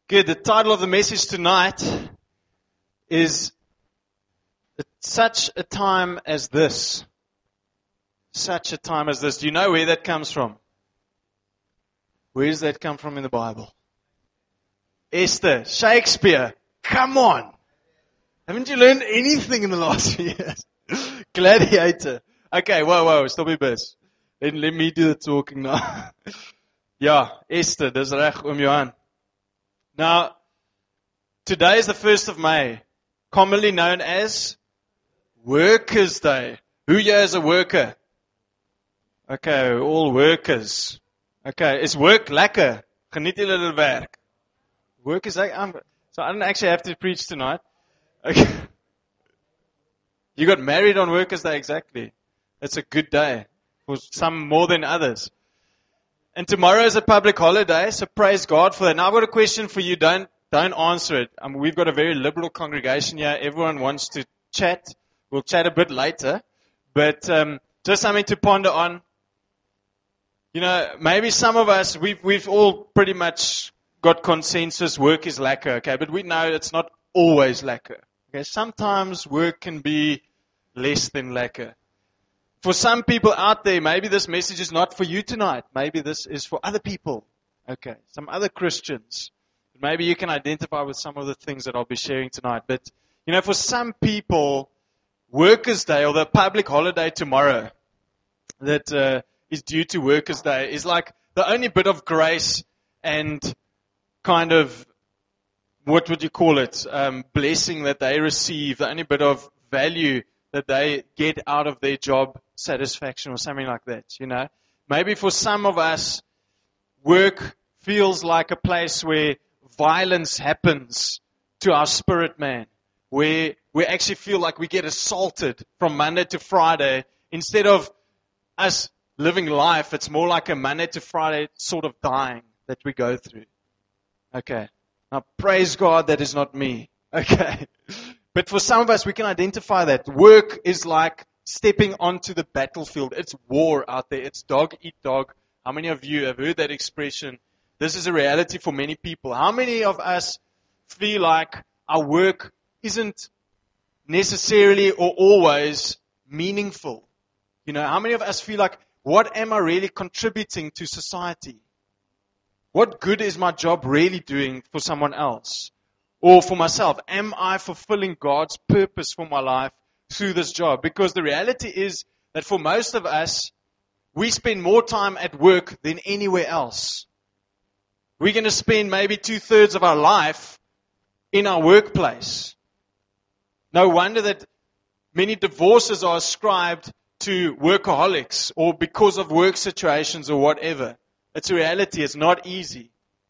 Good. The title of the message tonight is Such a Time as This. Such a time as this. Do you know where that comes from? Where does that come from in the Bible? Esther, Shakespeare. Come on. Haven't you learned anything in the last few years? Gladiator. Okay, whoa, stop your bus. Let me do the talking now. Ja, Esther, dis reg oom Johan. Now, today is the 1st of May, commonly known as Workers' Day. Who here is a worker? Okay, all workers. Okay, is work lekker? Geniet julle die werk? Work is like, so I don't actually have to preach tonight. Okay. You got married on Workers' Day, exactly. It's a good day for some more than others. And tomorrow is a public holiday, so praise God for that. Now I've got a question for you. Don't answer it. We've got a very liberal congregation here. Everyone wants to chat. We'll chat a bit later. But just something to ponder on. You know, maybe some of us, we've all pretty much got consensus, work is lekker, okay? But we know it's not always lekker. Okay? Sometimes work can be less than lekker. For some people out there, maybe this message is not for you tonight. Maybe this is for other people. Okay, some other Christians. Maybe you can identify with some of the things that I'll be sharing tonight. But, you know, for some people, Workers' Day or the public holiday tomorrow that is due to Workers' Day is like the only bit of grace and kind of, what would you call it, blessing that they receive, the only bit of value that they get out of their job satisfaction or something like that, you know. Maybe for some of us, work feels like a place where violence happens to our spirit man, where we actually feel like we get assaulted from Monday to Friday. Instead of us living life, it's more like a Monday to Friday sort of dying that we go through. Okay. Now, praise God, that is not me. Okay. But for some of us, we can identify that. Work is like stepping onto the battlefield. It's war out there. It's dog eat dog. How many of you have heard that expression? This is a reality for many people. How many of us feel like our work isn't necessarily or always meaningful? You know, how many of us feel like, what am I really contributing to society? What good is my job really doing for someone else? Or for myself, am I fulfilling God's purpose for my life through this job? Because the reality is that for most of us, we spend more time at work than anywhere else. We're going to spend maybe 2/3 of our life in our workplace. No wonder that many divorces are ascribed to workaholics or because of work situations or whatever. It's a reality. It's not easy.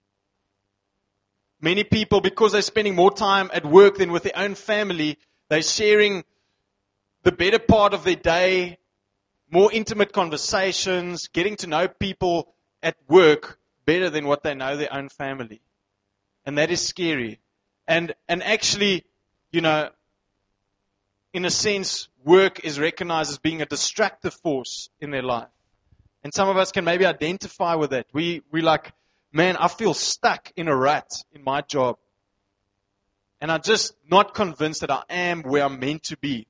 Many people, because they're spending more time at work than with their own family, they're sharing the better part of their day, more intimate conversations, getting to know people at work better than what they know their own family. And that is scary. And actually, you know, in a sense, work is recognized as being a destructive force in their life. And some of us can maybe identify with that. We like, man, I feel stuck in a rut in my job. And I'm just not convinced that I am where I'm meant to be.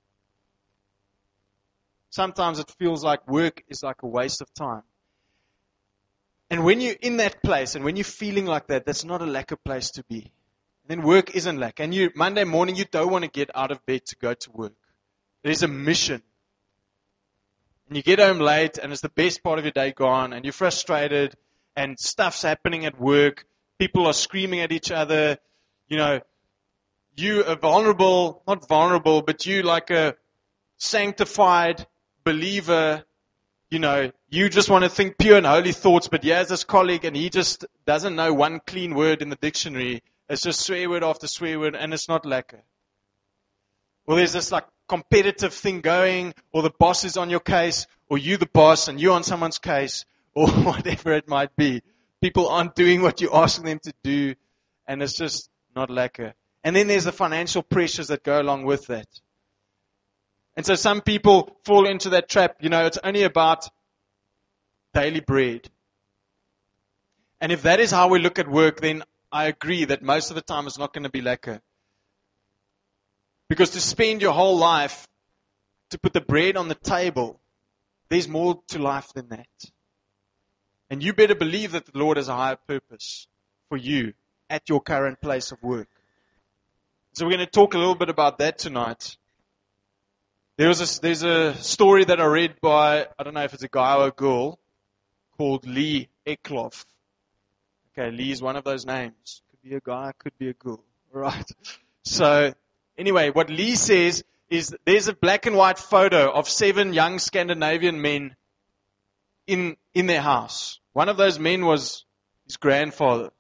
Sometimes it feels like work is like a waste of time. And when you're in that place and when you're feeling like that, that's not a lekker place to be. Then work isn't lekker. And Monday morning, you don't want to get out of bed to go to work. There's a mission. And you get home late and it's the best part of your day gone and you're frustrated and stuff's happening at work. People are screaming at each other. You know, you are vulnerable, not vulnerable, but you like a sanctified believer. You know, you just want to think pure and holy thoughts, but here's this colleague and he just doesn't know one clean word in the dictionary. It's just swear word after swear word and it's not lekker. Or there's this like competitive thing going, or the boss is on your case, or you the boss and you're on someone's case, or whatever it might be. People aren't doing what you're asking them to do, and it's just not lekker. And then there's the financial pressures that go along with that. And so some people fall into that trap. You know, it's only about daily bread. And if that is how we look at work, then I agree that most of the time it's not going to be lekker. Because to spend your whole life to put the bread on the table, there's more to life than that. And you better believe that the Lord has a higher purpose for you at your current place of work. So we're going to talk a little bit about that tonight. There's a story that I read by, I don't know if it's a guy or a girl, called Lee Eckloff. Okay, Lee is one of those names. Could be a guy, could be a girl. All right. So anyway, what Lee says is there's a black and white photo of 7 young Scandinavian men in their house. One of those men was his grandfather.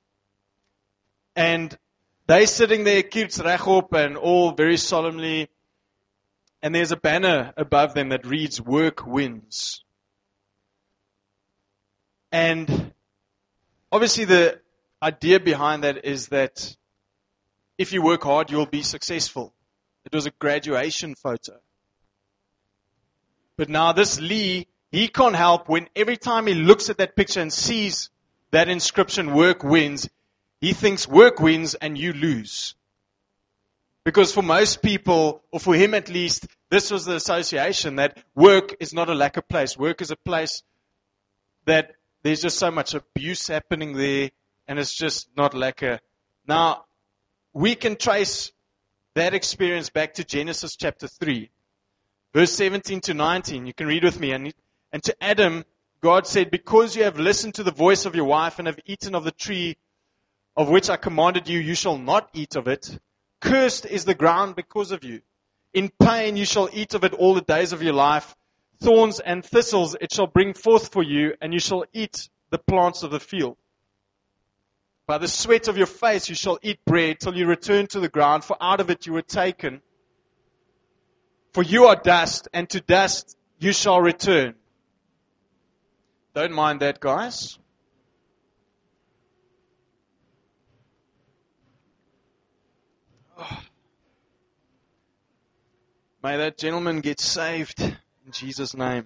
And they're sitting there, kids rechop, and all very solemnly. And there's a banner above them that reads, "Work wins." And obviously the idea behind that is that if you work hard, you'll be successful. It was a graduation photo. But now this Lee, he can't help when every time he looks at that picture and sees that inscription, "Work wins," he thinks work wins and you lose. Because for most people, or for him at least, this was the association that work is not a lacquer place. Work is a place that there's just so much abuse happening there, and it's just not lacquer. Now, we can trace that experience back to Genesis chapter 3, verse 17 to 19. You can read with me. And to Adam, God said, "Because you have listened to the voice of your wife and have eaten of the tree of which I commanded you, you shall not eat of it. Cursed is the ground because of you. In pain you shall eat of it all the days of your life. Thorns and thistles it shall bring forth for you, and you shall eat the plants of the field. By the sweat of your face you shall eat bread till you return to the ground, for out of it you were taken. For you are dust, and to dust you shall return." Don't mind that, guys. May that gentleman get saved in Jesus' name.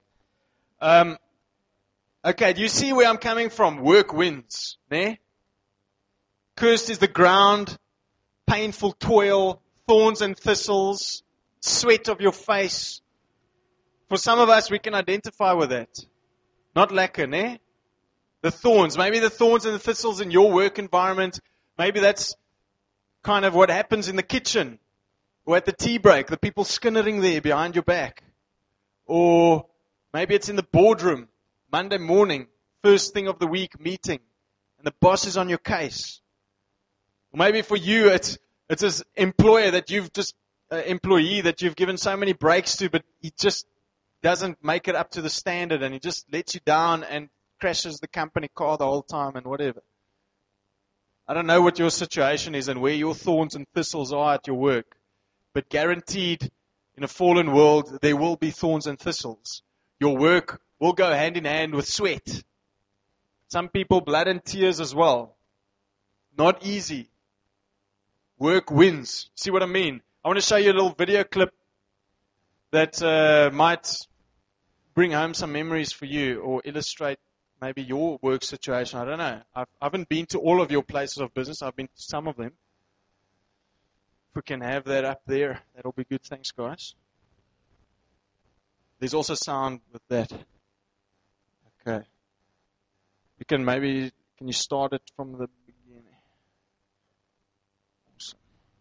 Okay, do you see where I'm coming from? Work wins. Ne? Cursed is the ground, painful toil, thorns and thistles, sweat of your face. For some of us, we can identify with that. Not lekker, ne? The thorns. Maybe the thorns and the thistles in your work environment. Maybe that's kind of what happens in the kitchen. Or at the tea break, the people skinnering there behind your back. Or maybe it's in the boardroom, Monday morning, first thing of the week meeting, and the boss is on your case. Or maybe for you, it's this employee that you've given so many breaks to, but he just doesn't make it up to the standard, and he just lets you down and crashes the company car the whole time and whatever. I don't know what your situation is and where your thorns and thistles are at your work. But guaranteed, in a fallen world, there will be thorns and thistles. Your work will go hand in hand with sweat. Some people, blood and tears as well. Not easy. Work wins. See what I mean? I want to show you a little video clip that might bring home some memories for you or illustrate maybe your work situation. I don't know. I haven't been to all of your places of business. I've been to some of them. If we can have that up there, that'll be good. Thanks, guys. There's also sound with that. Okay. Can you start it from the beginning? Awesome.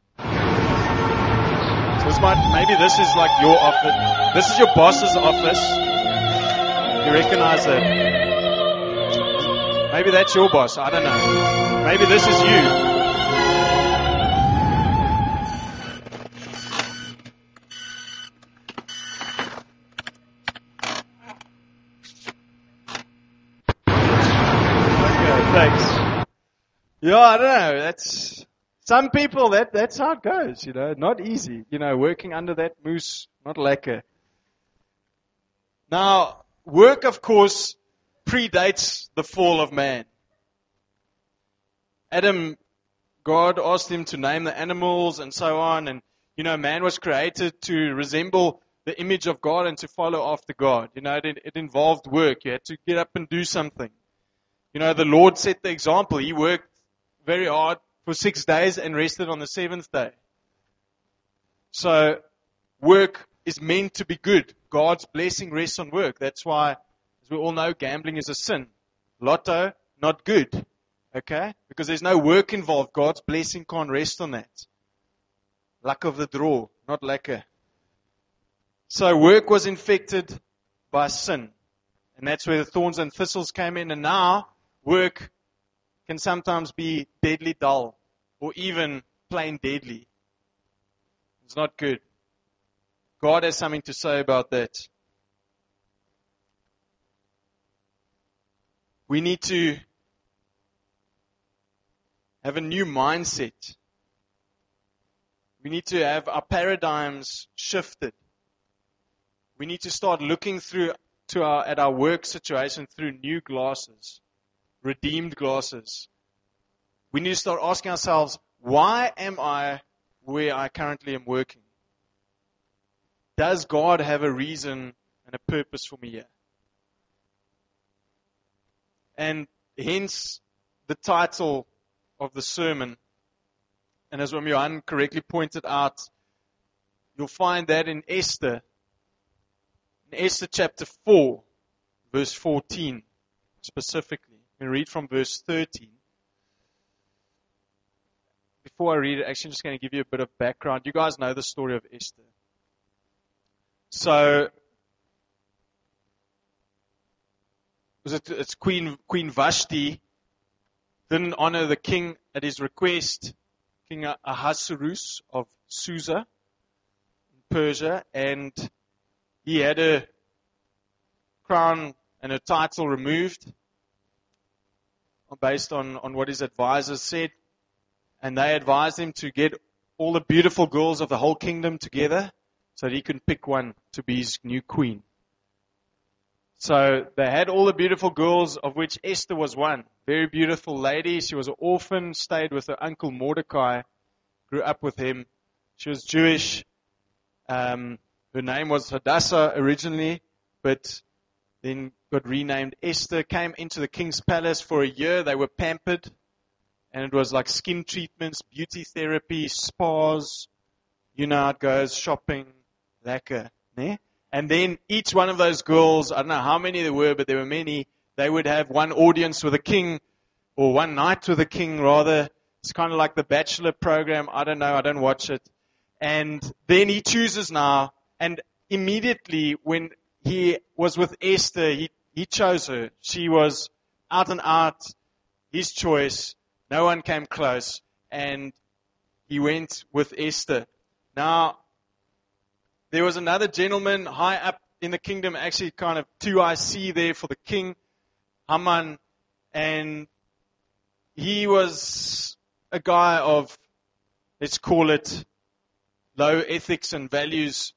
So maybe this is like your office. This is your boss's office. You recognize that? Maybe that's your boss. I don't know. Maybe this is you. Yeah, I don't know. That's some people. That's how it goes. Not easy. Working under that moose, not lekker. Now, work, of course, predates the fall of man. Adam, God asked him to name the animals and so on, and man was created to resemble the image of God and to follow after God. It involved work. You had to get up and do something. The Lord set the example. He worked very hard for 6 days and rested on the 7th day. So work is meant to be good. God's blessing rests on work. That's why, as we all know, gambling is a sin. Lotto, not good. Okay? Because there's no work involved. God's blessing can't rest on that. Luck of the draw, not lekker. So work was infected by sin. And that's where the thorns and thistles came in. And now work can sometimes be deadly dull or even plain deadly. It's not good. God has something to say about that. We need to have a new mindset. We need to have our paradigms shifted. We need to start looking at our work situation through new glasses, redeemed glasses. We need to start asking ourselves, why am I where I currently am working? Does God have a reason and a purpose for me here? And hence the title of the sermon. And as Johan correctly pointed out, you'll find that in Esther. In Esther chapter 4, verse 14 specifically. We read from verse 13. Before I read it, actually I'm just going to give you a bit of background. You guys know the story of Esther. So, it's Queen Vashti didn't honor the king at his request, King Ahasuerus of Susa in Persia, and he had a crown and a title removed based on what his advisors said. And they advised him to get all the beautiful girls of the whole kingdom together so that he could pick one to be his new queen. So they had all the beautiful girls, of which Esther was one. Very beautiful lady. She was an orphan, stayed with her uncle Mordecai, grew up with him. She was Jewish. Her name was Hadassah originally, but then got renamed Esther. Came into the king's palace for a year. They were pampered. And it was like skin treatments, beauty therapy, spas. You know how it goes, shopping, lekker. Ne? And then each one of those girls, I don't know how many there were, but there were many, they would have one audience with a king, or one night with a king rather. It's kind of like the Bachelor program. I don't know, I don't watch it. And then he chooses now, and immediately when he was with Esther, he chose her. She was out and out, his choice. No one came close, and he went with Esther. Now, there was another gentleman high up in the kingdom, actually kind of 2IC there for the king, Haman, and he was a guy of, let's call it, low ethics and values.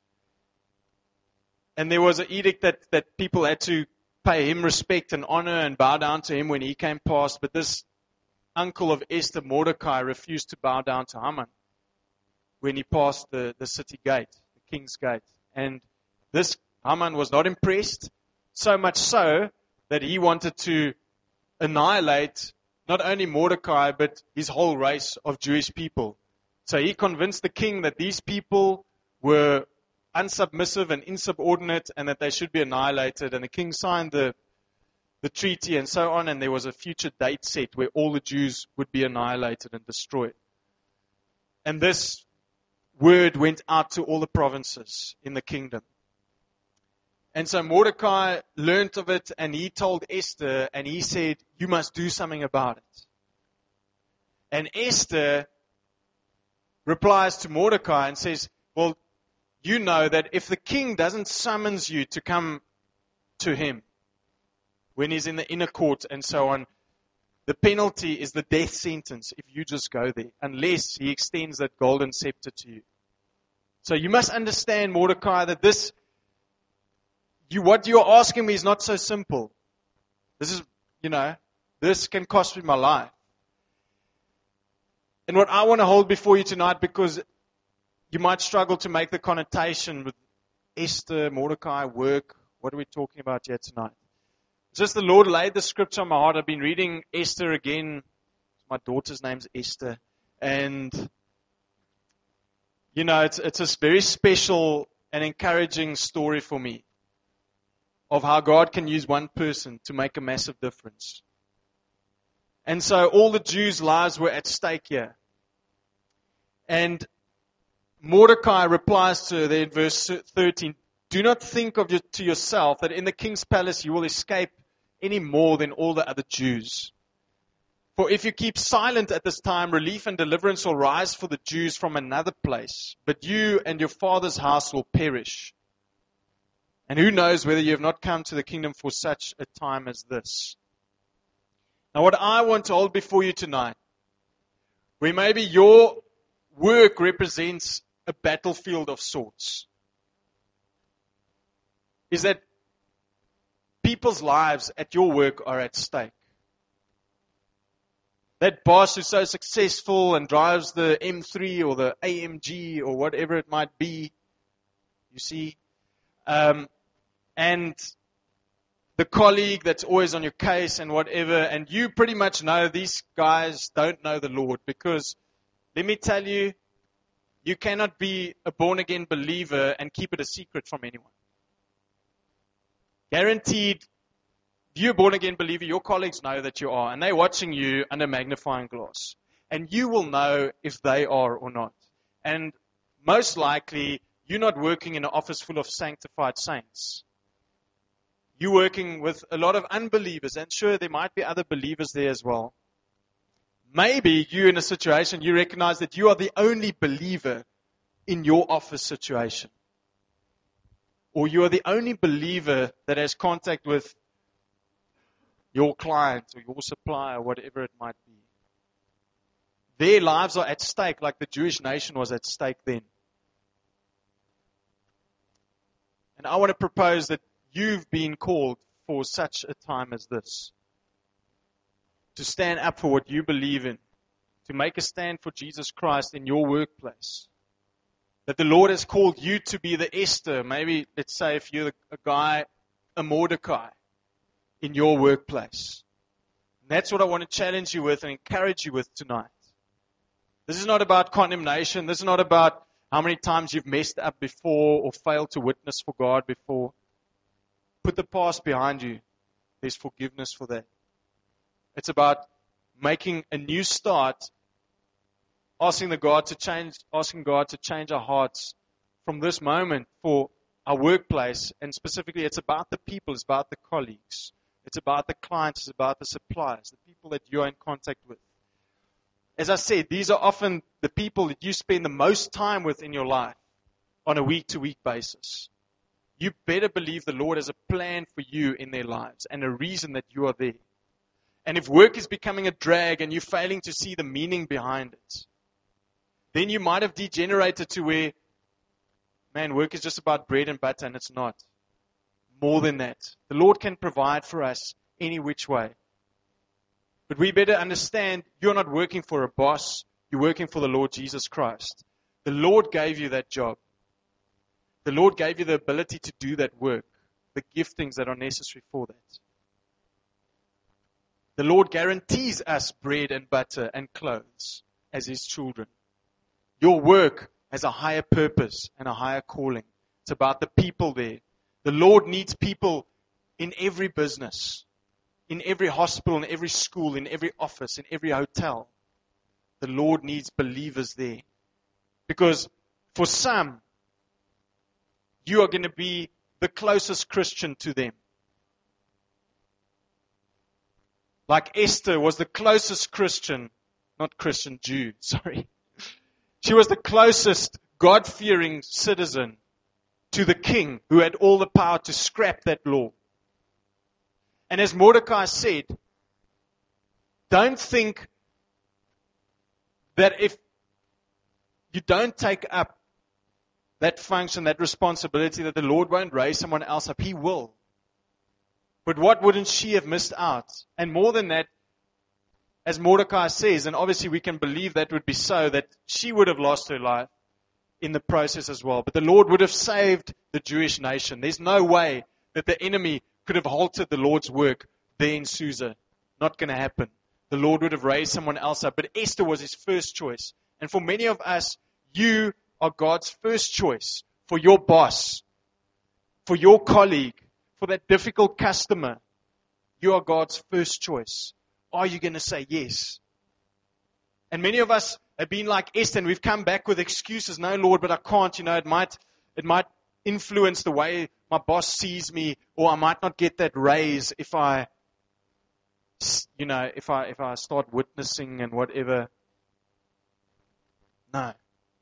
And there was an edict that people had to pay him respect and honor and bow down to him when he came past, but this uncle of Esther, Mordecai, refused to bow down to Haman when he passed the city gate, the king's gate. And this Haman was not impressed, so much so that he wanted to annihilate not only Mordecai, but his whole race of Jewish people. So he convinced the king that these people were unsubmissive and insubordinate and that they should be annihilated. And the king signed the treaty and so on, and there was a future date set where all the Jews would be annihilated and destroyed. And this word went out to all the provinces in the kingdom. And so Mordecai learned of it, and he told Esther, and he said, you must do something about it. And Esther replies to Mordecai and says, well, you know that if the king doesn't summons you to come to him, when he's in the inner court and so on, the penalty is the death sentence if you just go there, unless he extends that golden scepter to you. So you must understand, Mordecai, that what you're asking me is not so simple. This is, this can cost me my life. And what I want to hold before you tonight, because you might struggle to make the connotation with Esther, Mordecai, work. What are we talking about here tonight? Just the Lord laid the scripture on my heart. I've been reading Esther again. It's My daughter's name's Esther. And, it's a very special and encouraging story for me of how God can use one person to make a massive difference. And so all the Jews' lives were at stake here. And Mordecai replies to her in verse 13, do not think to yourself that in the king's palace you will escape any more than all the other Jews. For if you keep silent at this time, relief and deliverance will rise for the Jews from another place, but you and your father's house will perish. And who knows whether you have not come to the kingdom for such a time as this. Now what I want to hold before you tonight, where maybe your work represents a battlefield of sorts, is that people's lives at your work are at stake. That boss who's so successful and drives the M3 or the AMG or whatever it might be, you see, and the colleague that's always on your case and whatever, and you pretty much know these guys don't know the Lord, because let me tell you, you cannot be a born-again believer and keep it a secret from anyone. Guaranteed, if you're a born-again believer, your colleagues know that you are, and they're watching you under magnifying glass. And you will know if they are or not. And most likely, you're not working in an office full of sanctified saints. You're working with a lot of unbelievers, and sure, there might be other believers there as well. Maybe you're in a situation, you recognize that you are the only believer in your office situation. Or you are the only believer that has contact with your client or your supplier, whatever it might be. Their lives are at stake like the Jewish nation was at stake then. And I want to propose that you've been called for such a time as this. To stand up for what you believe in. To make a stand for Jesus Christ in your workplace. That the Lord has called you to be the Esther. Maybe, let's say, if you're a guy, a Mordecai in your workplace. And that's what I want to challenge you with and encourage you with tonight. This is not about condemnation. This is not about how many times you've messed up before or failed to witness for God before. Put the past behind you. There's forgiveness for that. It's about making a new start, asking God to change our hearts from this moment for our workplace. And specifically, it's about the people, it's about the colleagues. It's about the clients, it's about the suppliers, the people that you're in contact with. As I said, these are often the people that you spend the most time with in your life on a week-to-week basis. You better believe the Lord has a plan for you in their lives and a reason that you are there. And if work is becoming a drag and you're failing to see the meaning behind it, then you might have degenerated to where, man, work is just about bread and butter, and it's not. More than that. The Lord can provide for us any which way. But we better understand you're not working for a boss. You're working for the Lord Jesus Christ. The Lord gave you that job. The Lord gave you the ability to do that work, the giftings that are necessary for that. The Lord guarantees us bread and butter and clothes as His children. Your work has a higher purpose and a higher calling. It's about the people there. The Lord needs people in every business, in every hospital, in every school, in every office, in every hotel. The Lord needs believers there. Because for some, you are going to be the closest Christian to them. Like Esther was the closest Christian, not Christian Jew, sorry. She was the closest God-fearing citizen to the king who had all the power to scrap that law. And as Mordecai said, don't think that if you don't take up that function, that responsibility, that the Lord won't raise someone else up. He will. But what wouldn't she have missed out? And more than that, as Mordecai says, and obviously we can believe that would be so, that she would have lost her life in the process as well. But the Lord would have saved the Jewish nation. There's no way that the enemy could have halted the Lord's work there in Susa. Not going to happen. the Lord would have raised someone else up. But Esther was his first choice. And for many of us, you are God's first choice for your boss, for your colleague, for that difficult customer. You are God's first choice. Are you going to say yes? And many of us have been like Esther, and we've come back with excuses. No, Lord, but I can't. It might influence the way my boss sees me, or I might not get that raise if I start witnessing and whatever. No.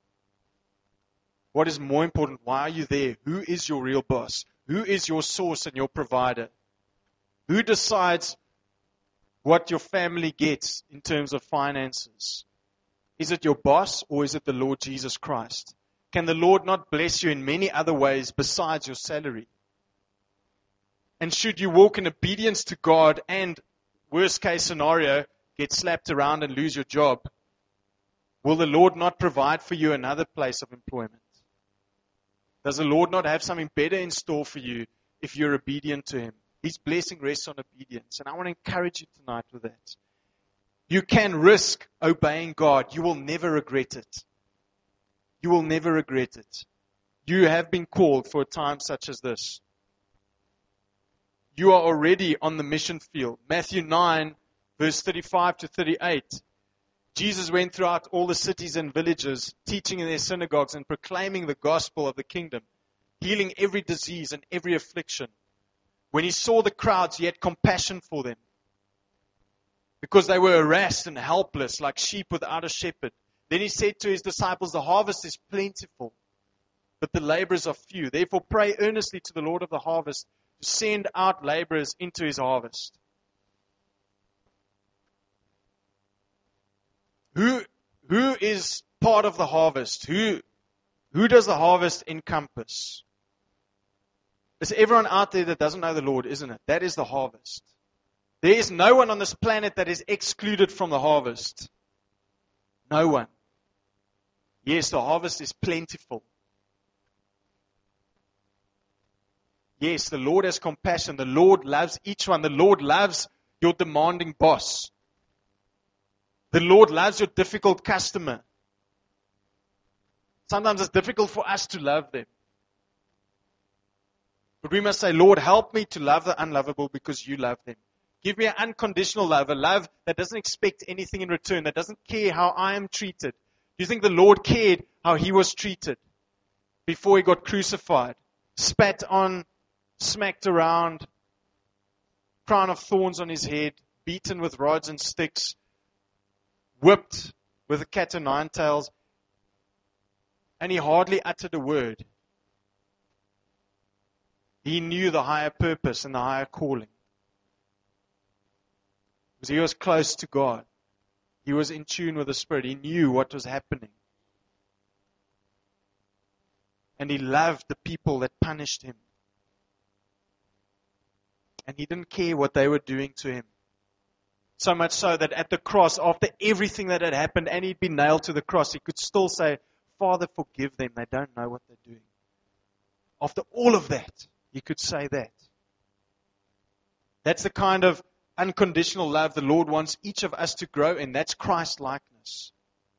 What is more important? Why are you there? Who is your real boss? Who is your source and your provider? Who decides what your family gets in terms of finances? Is it your boss or is it the Lord Jesus Christ? Can the Lord not bless you in many other ways besides your salary? And should you walk in obedience to God and, worst case scenario, get slapped around and lose your job, will the Lord not provide for you another place of employment? Does the Lord not have something better in store for you if you're obedient to Him? His blessing rests on obedience. And I want to encourage you tonight with that. You can risk obeying God. You will never regret it. You will never regret it. You have been called for a time such as this. You are already on the mission field. Matthew 9, verse 35 to 38. Jesus went throughout all the cities and villages, teaching in their synagogues and proclaiming the gospel of the kingdom, healing every disease and every affliction. When He saw the crowds, He had compassion for them, because they were harassed and helpless like sheep without a shepherd. Then He said to His disciples, the harvest is plentiful, but the laborers are few. Therefore pray earnestly to the Lord of the harvest to send out laborers into His harvest. Who is part of the harvest? Who does the harvest encompass? It's everyone out there that doesn't know the Lord, isn't it? That is the harvest. There is no one on this planet that is excluded from the harvest. No one. Yes, the harvest is plentiful. Yes, the Lord has compassion. The Lord loves each one. The Lord loves your demanding boss. The Lord loves your difficult customer. Sometimes it's difficult for us to love them. But we must say, Lord, help me to love the unlovable because you love them. Give me an unconditional love, a love that doesn't expect anything in return, that doesn't care how I am treated. Do you think the Lord cared how He was treated before He got crucified? Spat on, smacked around, crown of thorns on His head, beaten with rods and sticks, whipped with a cat o' nine tails, and He hardly uttered a word. He knew the higher purpose and the higher calling. Because He was close to God. He was in tune with the Spirit. He knew what was happening. And He loved the people that punished Him. And He didn't care what they were doing to Him. So much so that at the cross, after everything that had happened and He'd been nailed to the cross, He could still say, Father, forgive them. They don't know what they're doing. After all of that, He could say that. That's the kind of unconditional love the Lord wants each of us to grow in. That's Christ-likeness.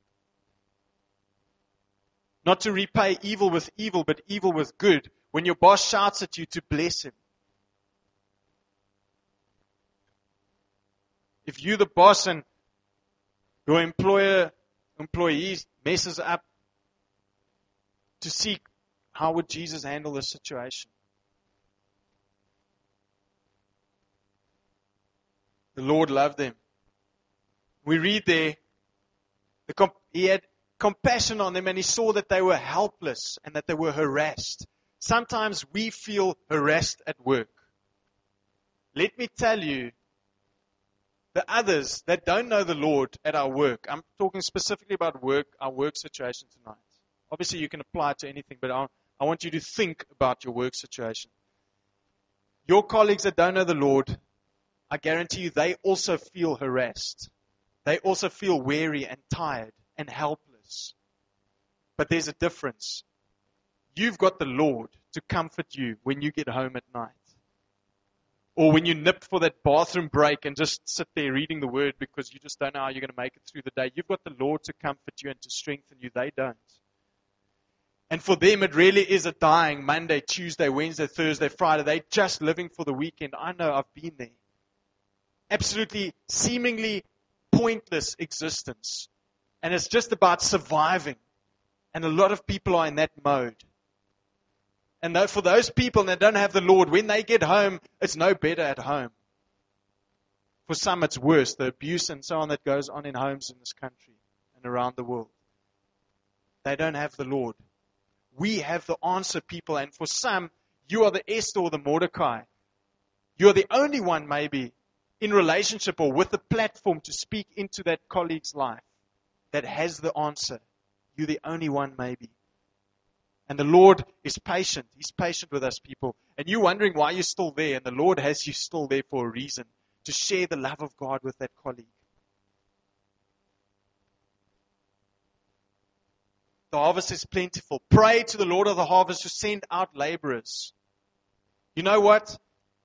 Not to repay evil with evil, but evil with good. When your boss shouts at you, to bless him. If you're the boss and your employees messes up, to seek, how would Jesus handle this situation? The Lord loved them. We read there, He had compassion on them and He saw that they were helpless and that they were harassed. Sometimes we feel harassed at work. Let me tell you, the others that don't know the Lord at our work, I'm talking specifically about work, our work situation tonight. Obviously you can apply it to anything, but I want you to think about your work situation. Your colleagues that don't know the Lord, I guarantee you they also feel harassed. They also feel weary and tired and helpless. But there's a difference. You've got the Lord to comfort you when you get home at night. Or when you nip for that bathroom break and just sit there reading the word because you just don't know how you're going to make it through the day. You've got the Lord to comfort you and to strengthen you. They don't. And for them, it really is a dying Monday, Tuesday, Wednesday, Thursday, Friday. They're just living for the weekend. I know, I've been there. Absolutely, seemingly pointless existence. And it's just about surviving. And a lot of people are in that mode. And for those people that don't have the Lord, when they get home, it's no better at home. For some, it's worse. The abuse and so on that goes on in homes in this country and around the world. They don't have the Lord. We have the answer, people. And for some, you are the Esther or the Mordecai. You're the only one, maybe, in relationship or with the platform to speak into that colleague's life that has the answer. You're the only one, maybe. And the Lord is patient. He's patient with us, people. And you're wondering why you're still there. And the Lord has you still there for a reason. To share the love of God with that colleague. The harvest is plentiful. Pray to the Lord of the harvest to send out laborers. You know what?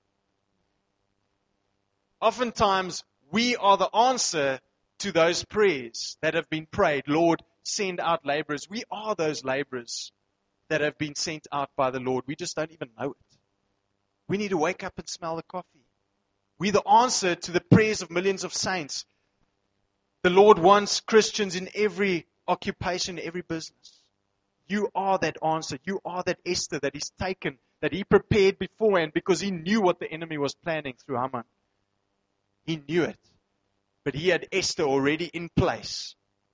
Oftentimes, we are the answer to those prayers that have been prayed. Lord, send out laborers. We are those laborers that have been sent out by the Lord. We just don't even know it. We need to wake up and smell the coffee. We're the answer to the prayers of millions of saints. The Lord wants Christians in every occupation, every business. You are that answer. You are that Esther that He's taken, that He prepared beforehand because He knew what the enemy was planning through Haman. He knew it. But He had Esther already in place.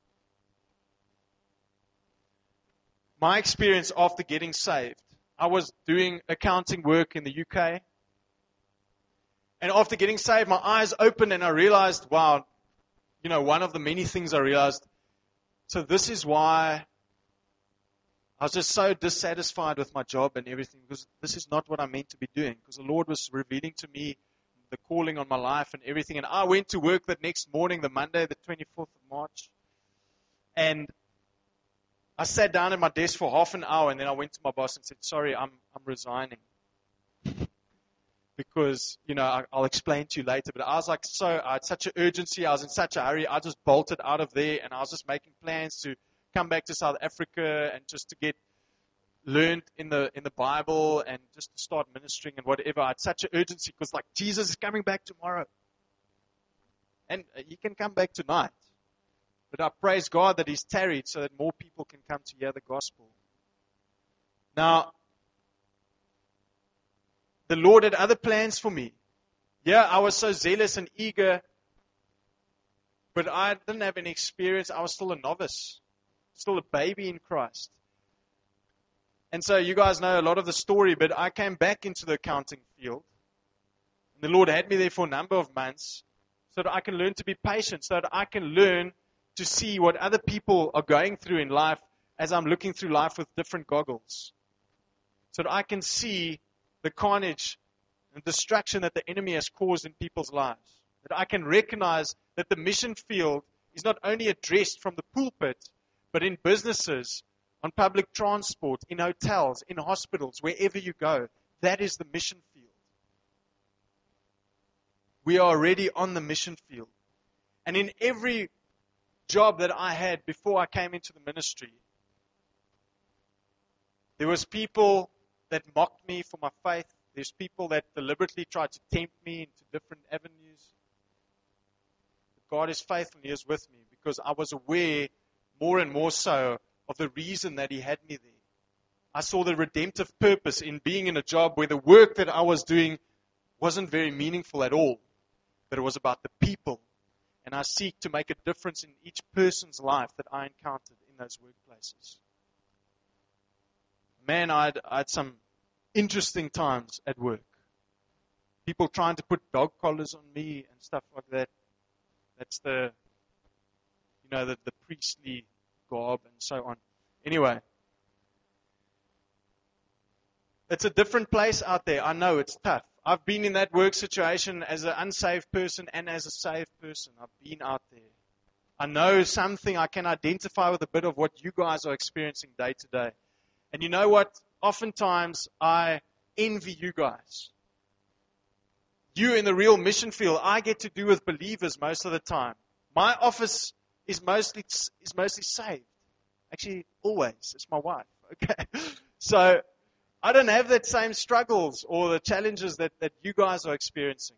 My experience after getting saved, I was doing accounting work in the UK. And after getting saved, my eyes opened and I realized, wow, one of the many things I realized, so this is why I was just so dissatisfied with my job and everything, because this is not what I'm meant to be doing. Because the Lord was revealing to me the calling on my life and everything. And I went to work that next morning, the Monday, the 24th of March. And I sat down at my desk for half an hour and then I went to my boss and said, sorry, I'm resigning. Because, I'll explain to you later. But I was I had such an urgency. I was in such a hurry. I just bolted out of there and I was just making plans to come back to South Africa and just to get learned in the Bible and just to start ministering and whatever. I had such an urgency because Jesus is coming back tomorrow. And He can come back tonight. But I praise God that He's tarried so that more people can come to hear the gospel. Now, the Lord had other plans for me. Yeah, I was so zealous and eager, but I didn't have any experience. I was still a novice, still a baby in Christ. And so you guys know a lot of the story, but I came back into the accounting field. And the Lord had me there for a number of months so that I can learn to be patient, so that I can learn to see what other people are going through in life as I'm looking through life with different goggles. So that I can see the carnage and destruction that the enemy has caused in people's lives. That I can recognize that the mission field is not only addressed from the pulpit, but in businesses, on public transport, in hotels, in hospitals, wherever you go. That is the mission field. We are already on the mission field. And in every job that I had before I came into the ministry, there was people that mocked me for my faith. There's people that deliberately tried to tempt me into different avenues. But God is faithful and He is with me because I was aware more and more so of the reason that He had me there. I saw the redemptive purpose in being in a job where the work that I was doing wasn't very meaningful at all, but it was about the people. And I seek to make a difference in each person's life that I encountered in those workplaces. Man, I had some interesting times at work. People trying to put dog collars on me and stuff like that. That's the priestly garb and so on. Anyway, it's a different place out there. I know it's tough. I've been in that work situation as an unsaved person and as a saved person. I've been out there. I know something. I can identify with a bit of what you guys are experiencing day to day. And you know what? Oftentimes, I envy you guys. you in the real mission field, I get to do with believers most of the time. My office is mostly saved. Actually, always. It's my wife. Okay. So I don't have that same struggles or the challenges that you guys are experiencing.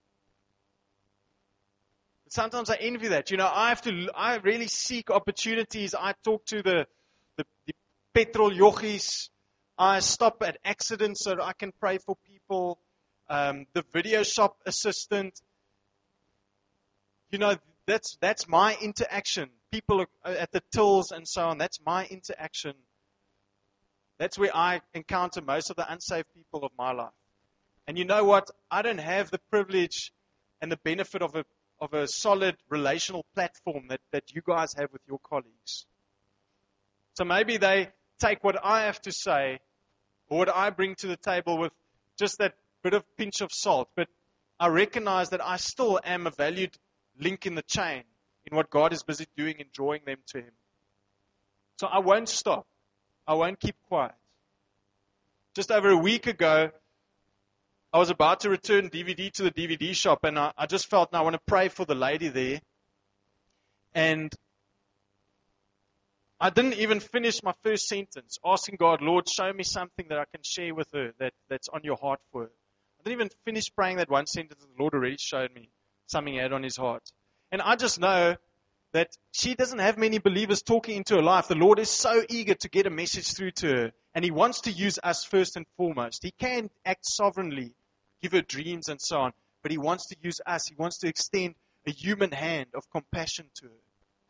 But sometimes I envy that. I really seek opportunities. I talk to the petrol yoggies. I stop at accidents so that I can pray for people. The video shop assistant. That's my interaction. People at the tills and so on, that's my interaction. That's where I encounter most of the unsaved people of my life. And you know what? I don't have the privilege and the benefit of a solid relational platform that you guys have with your colleagues. So maybe they take what I have to say or what I bring to the table with just that bit of pinch of salt. But I recognize that I still am a valued link in the chain in what God is busy doing and drawing them to Him. So I won't stop. I won't keep quiet. Just over a week ago, I was about to return DVD to the DVD shop, and I just felt, I want to pray for the lady there. And I didn't even finish my first sentence, asking God, Lord, show me something that I can share with her that's on your heart for her. I didn't even finish praying that one sentence, the Lord already showed me something He had on His heart. And I just know that she doesn't have many believers talking into her life. The Lord is so eager to get a message through to her. And He wants to use us first and foremost. He can act sovereignly, give her dreams and so on. But He wants to use us. He wants to extend a human hand of compassion to her.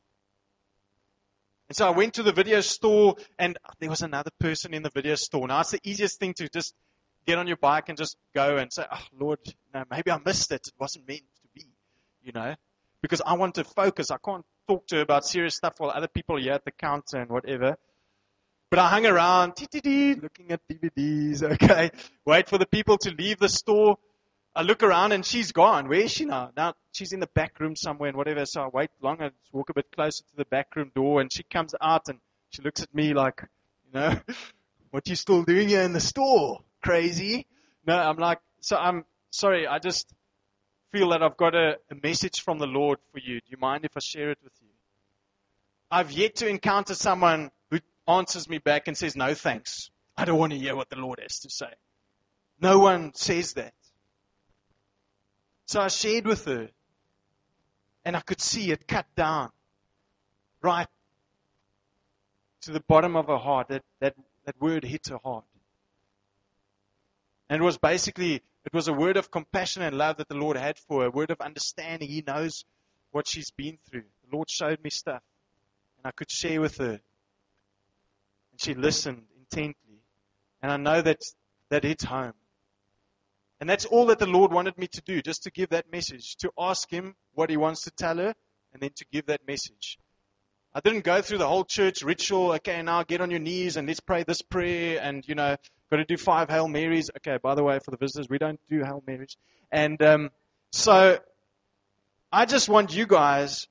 And so I went to the video store, and there was another person in the video store. Now, it's the easiest thing to just get on your bike and just go and say, oh, Lord, no, maybe I missed it. It wasn't meant to be, because I want to focus. I can't talk to her about serious stuff while other people are here at the counter and whatever. But I hung around, looking at DVDs, okay. Wait for the people to leave the store. I look around and she's gone. Where is she now? Now she's in the back room somewhere and whatever. So I wait long. I just walk a bit closer to the back room door, and she comes out and she looks at me like, what you still doing here in the store? Crazy. No, I'm like, so I'm sorry. I just feel that I've got a message from the Lord for you. Do you mind if I share it with you? I've yet to encounter someone who answers me back and says, no thanks. I don't want to hear what the Lord has to say. No one says that. So I shared with her, and I could see it cut down right to the bottom of her heart. That word hit her heart. And it was a word of compassion and love that the Lord had for her, a word of understanding. He knows what she's been through. The Lord showed me stuff, and I could share with her. And she listened intently. And I know that hit home. And that's all that the Lord wanted me to do, just to give that message, to ask Him what He wants to tell her, and then to give that message. I didn't go through the whole church ritual, okay, now get on your knees and let's pray this prayer, and, got to do 5 Hail Marys. Okay, by the way, for the visitors, we don't do Hail Marys. And so I just want you guys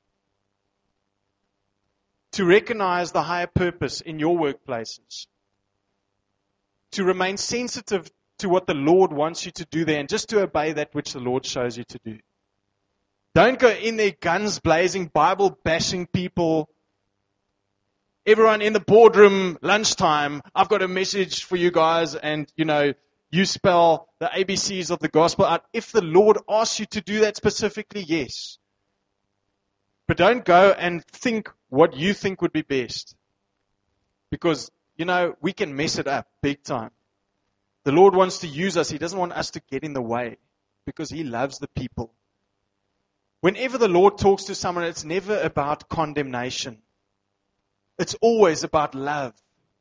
to recognize the higher purpose in your workplaces, to remain sensitive to what the Lord wants you to do there, and just to obey that which the Lord shows you to do. Don't go in there guns blazing, Bible bashing people. Everyone in the boardroom, lunchtime, I've got a message for you guys, and you spell the ABCs of the gospel out. If the Lord asks you to do that specifically, yes. But don't go and think what you think would be best. Because, we can mess it up big time. The Lord wants to use us. He doesn't want us to get in the way, because He loves the people. Whenever the Lord talks to someone, it's never about condemnation. It's always about love.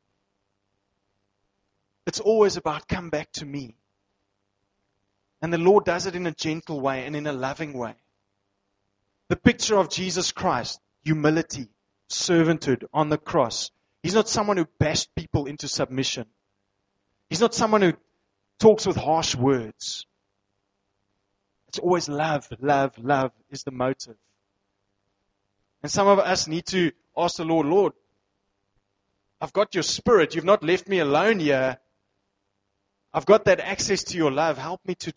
It's always about, come back to me. And the Lord does it in a gentle way and in a loving way. The picture of Jesus Christ, humility, servanthood on the cross. He's not someone who bashed people into submission. He's not someone who talks with harsh words. It's always love, love, love is the motive. And some of us need to ask the Lord, Lord, I've got your Spirit. You've not left me alone here. I've got that access to your love. Help me to just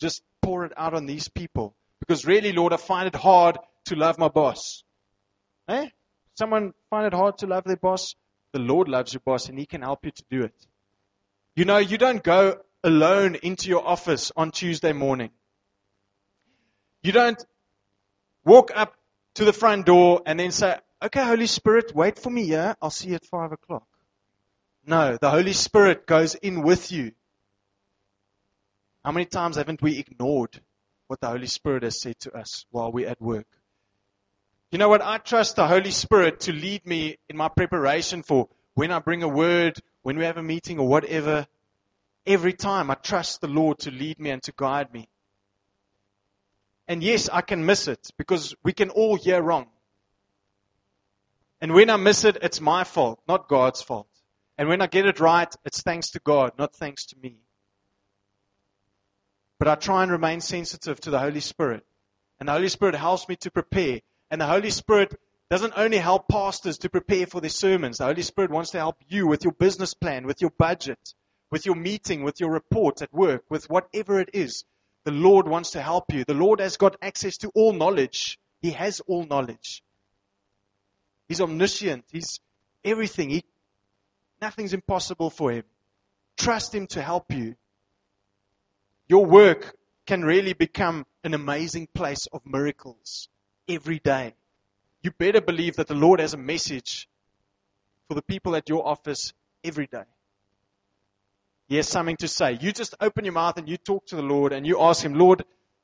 pour it out on these people. Because really, Lord, I find it hard to love my boss. Eh? Someone find it hard to love their boss? The Lord loves your boss and He can help you to do it. You know, you don't go alone into your office on Tuesday morning. You don't walk up to the front door and then say, okay, Holy Spirit, wait for me here. I'll see you at 5 o'clock. No, the Holy Spirit goes in with you. How many times haven't we ignored what the Holy Spirit has said to us while we're at work? You know what? I trust the Holy Spirit to lead me in my preparation for when I bring a word, when we have a meeting or whatever. Every time I trust the Lord to lead me and to guide me. And yes, I can miss it because we can all hear wrong. And when I miss it, it's my fault, not God's fault. And when I get it right, it's thanks to God, not thanks to me. But I try and remain sensitive to the Holy Spirit. And the Holy Spirit helps me to prepare. And the Holy Spirit doesn't only help pastors to prepare for their sermons. The Holy Spirit wants to help you with your business plan, with your budget, with your meeting, with your report at work, with whatever it is. The Lord wants to help you. The Lord has got access to all knowledge. He has all knowledge. He's omniscient. He's everything. Nothing's impossible for Him. Trust Him to help you. Your work can really become an amazing place of miracles every day. You better believe that the Lord has a message for the people at your office every day. He has something to say. You just open your mouth and you talk to the Lord and you ask Him, Lord,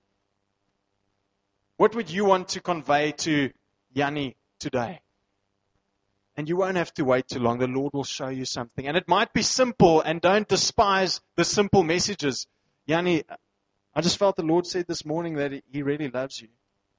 what would you want to convey to Yanni today? And you won't have to wait too long. The Lord will show you something. And it might be simple, and don't despise the simple messages. Yanni, I just felt the Lord said this morning that He really loves you.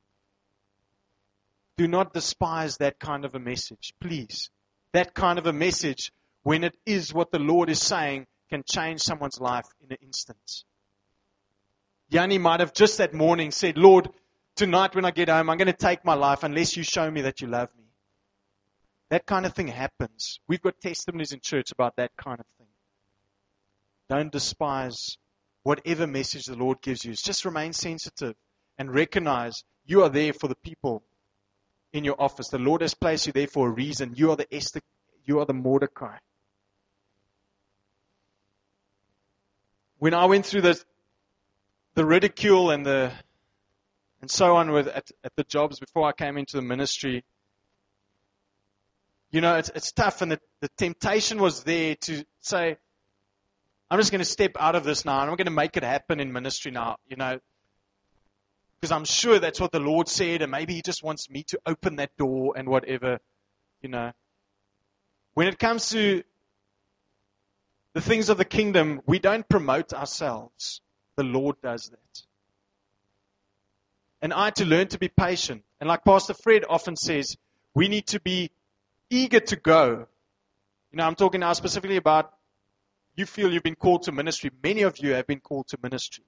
Do not despise that kind of a message, please. That kind of a message, when it is what the Lord is saying, can change someone's life in an instant. Yanni might have just that morning said, Lord, tonight when I get home, I'm going to take my life unless you show me that you love me. That kind of thing happens. We've got testimonies in church about that kind of thing. Don't despise whatever message the Lord gives you. Just remain sensitive and recognize you are there for the people in your office. The Lord has placed you there for a reason. You are the Esther, you are the Mordecai. When I went through the ridicule and so on at the jobs before I came into the ministry, you know, it's tough, and the temptation was there to say, I'm just going to step out of this now, and I'm going to make it happen in ministry now, you know, because I'm sure that's what the Lord said, and maybe He just wants me to open that door and whatever, you know. When it comes to the things of the kingdom, we don't promote ourselves. The Lord does that. And I had to learn to be patient. And like Pastor Fred often says, we need to be eager to go. You know, I'm talking now specifically about you feel you've been called to ministry. Many of you have been called to ministry.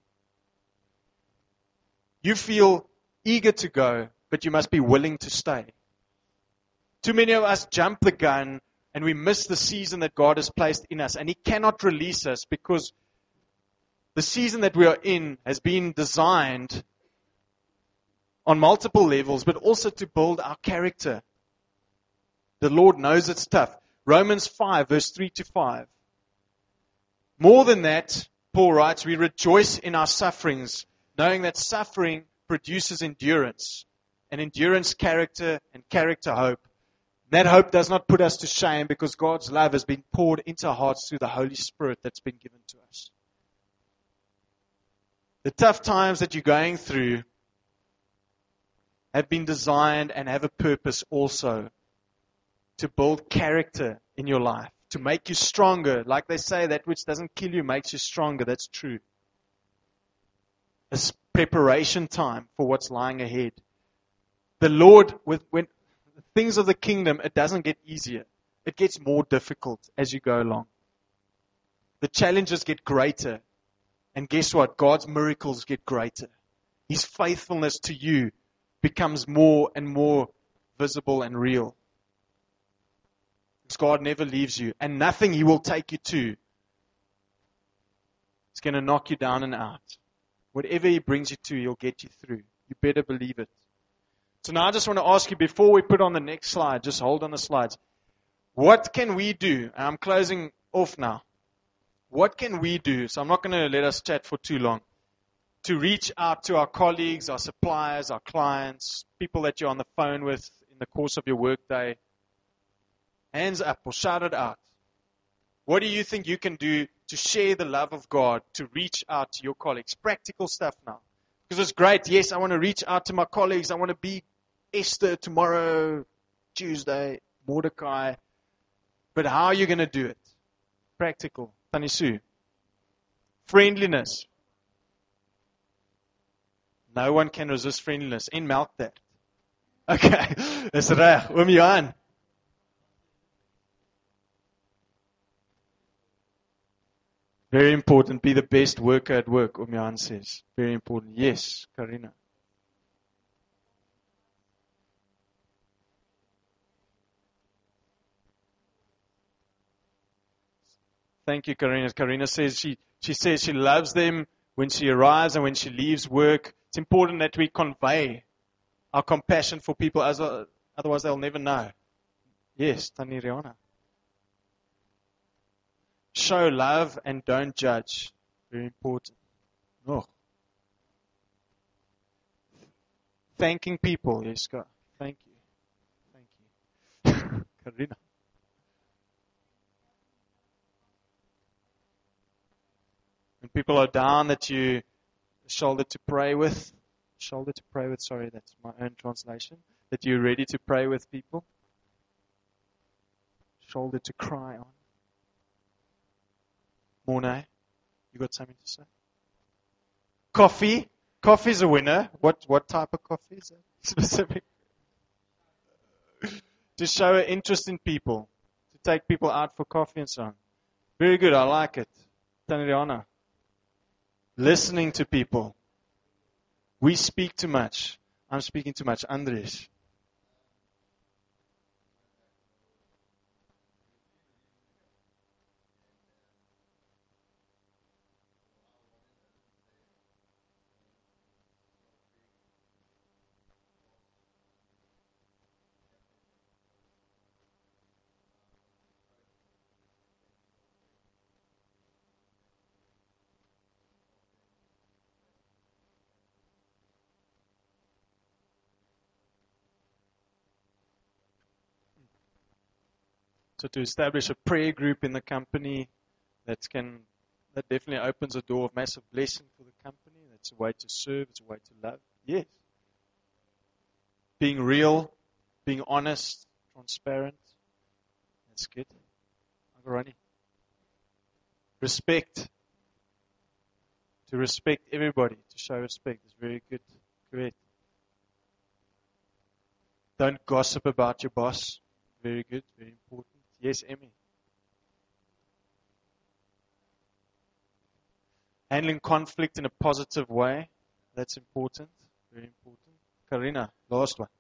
You feel eager to go, but you must be willing to stay. Too many of us jump the gun and we miss the season that God has placed in us. And He cannot release us because the season that we are in has been designed on multiple levels, but also to build our character. The Lord knows it's tough. Romans 5, verse 3 to 5. More than that, Paul writes, we rejoice in our sufferings, knowing that suffering produces endurance, and endurance character, and character hope. That hope does not put us to shame because God's love has been poured into our hearts through the Holy Spirit that's been given to us. The tough times that you're going through have been designed and have a purpose also to build character in your life, to make you stronger. Like they say, that which doesn't kill you makes you stronger. That's true. It's preparation time for what's lying ahead. The Lord, when the things of the kingdom, it doesn't get easier. It gets more difficult as you go along. The challenges get greater. And guess what? God's miracles get greater. His faithfulness to you becomes more and more visible and real. Because God never leaves you. And nothing He will take you to is going to knock you down and out. Whatever He brings you to, He'll get you through. You better believe it. So now I just want to ask you, before we put on the next slide, just hold on the slides. What can we do? I'm closing off now. What can we do? So I'm not going to let us chat for too long. To reach out to our colleagues, our suppliers, our clients, people that you're on the phone with in the course of your workday. Hands up or shout it out. What do you think you can do to share the love of God, to reach out to your colleagues? Practical stuff now. Because it's great. Yes, I want to reach out to my colleagues. I want to be Esther tomorrow, Tuesday, Mordecai. But how are you going to do it? Practical. Tanisu. Friendliness. No one can resist friendliness. En melk that. Okay. Dis reg. Oom Johan. Very important. Be the best worker at work, Oom Johan says. Very important. Yes, Karina. Thank you, Karina. Karina says she says she loves them when she arrives and when she leaves work. It's important that we convey our compassion for people, otherwise they'll never know. Yes, Tani Rihanna. Show love and don't judge. Very important. Oh. Thanking people. Yes, Scott. Thank you. Thank you. Karina. When people are down, that you shoulder to pray with. Shoulder to pray with, sorry, that's my own translation. That you're ready to pray with people. Shoulder to cry on. Mornay, you got something to say? Coffee. Coffee's a winner. What type of coffee is that? Specific. To show an interest in people. To take people out for coffee and so on. Very good, I like it. Taniriana. Listening to people. We speak too much. I'm speaking too much. Andres. So to establish a prayer group in the company, that definitely opens a door of massive blessing for the company. That's a way to serve. It's a way to love. Yes. Being real, being honest, transparent. That's good. Ronnie. Respect. To respect everybody, to show respect is very good. Correct. Don't gossip about your boss. Very good, very important. Yes, Emmy. Handling conflict in a positive way. That's important. Very important. Karina, last one.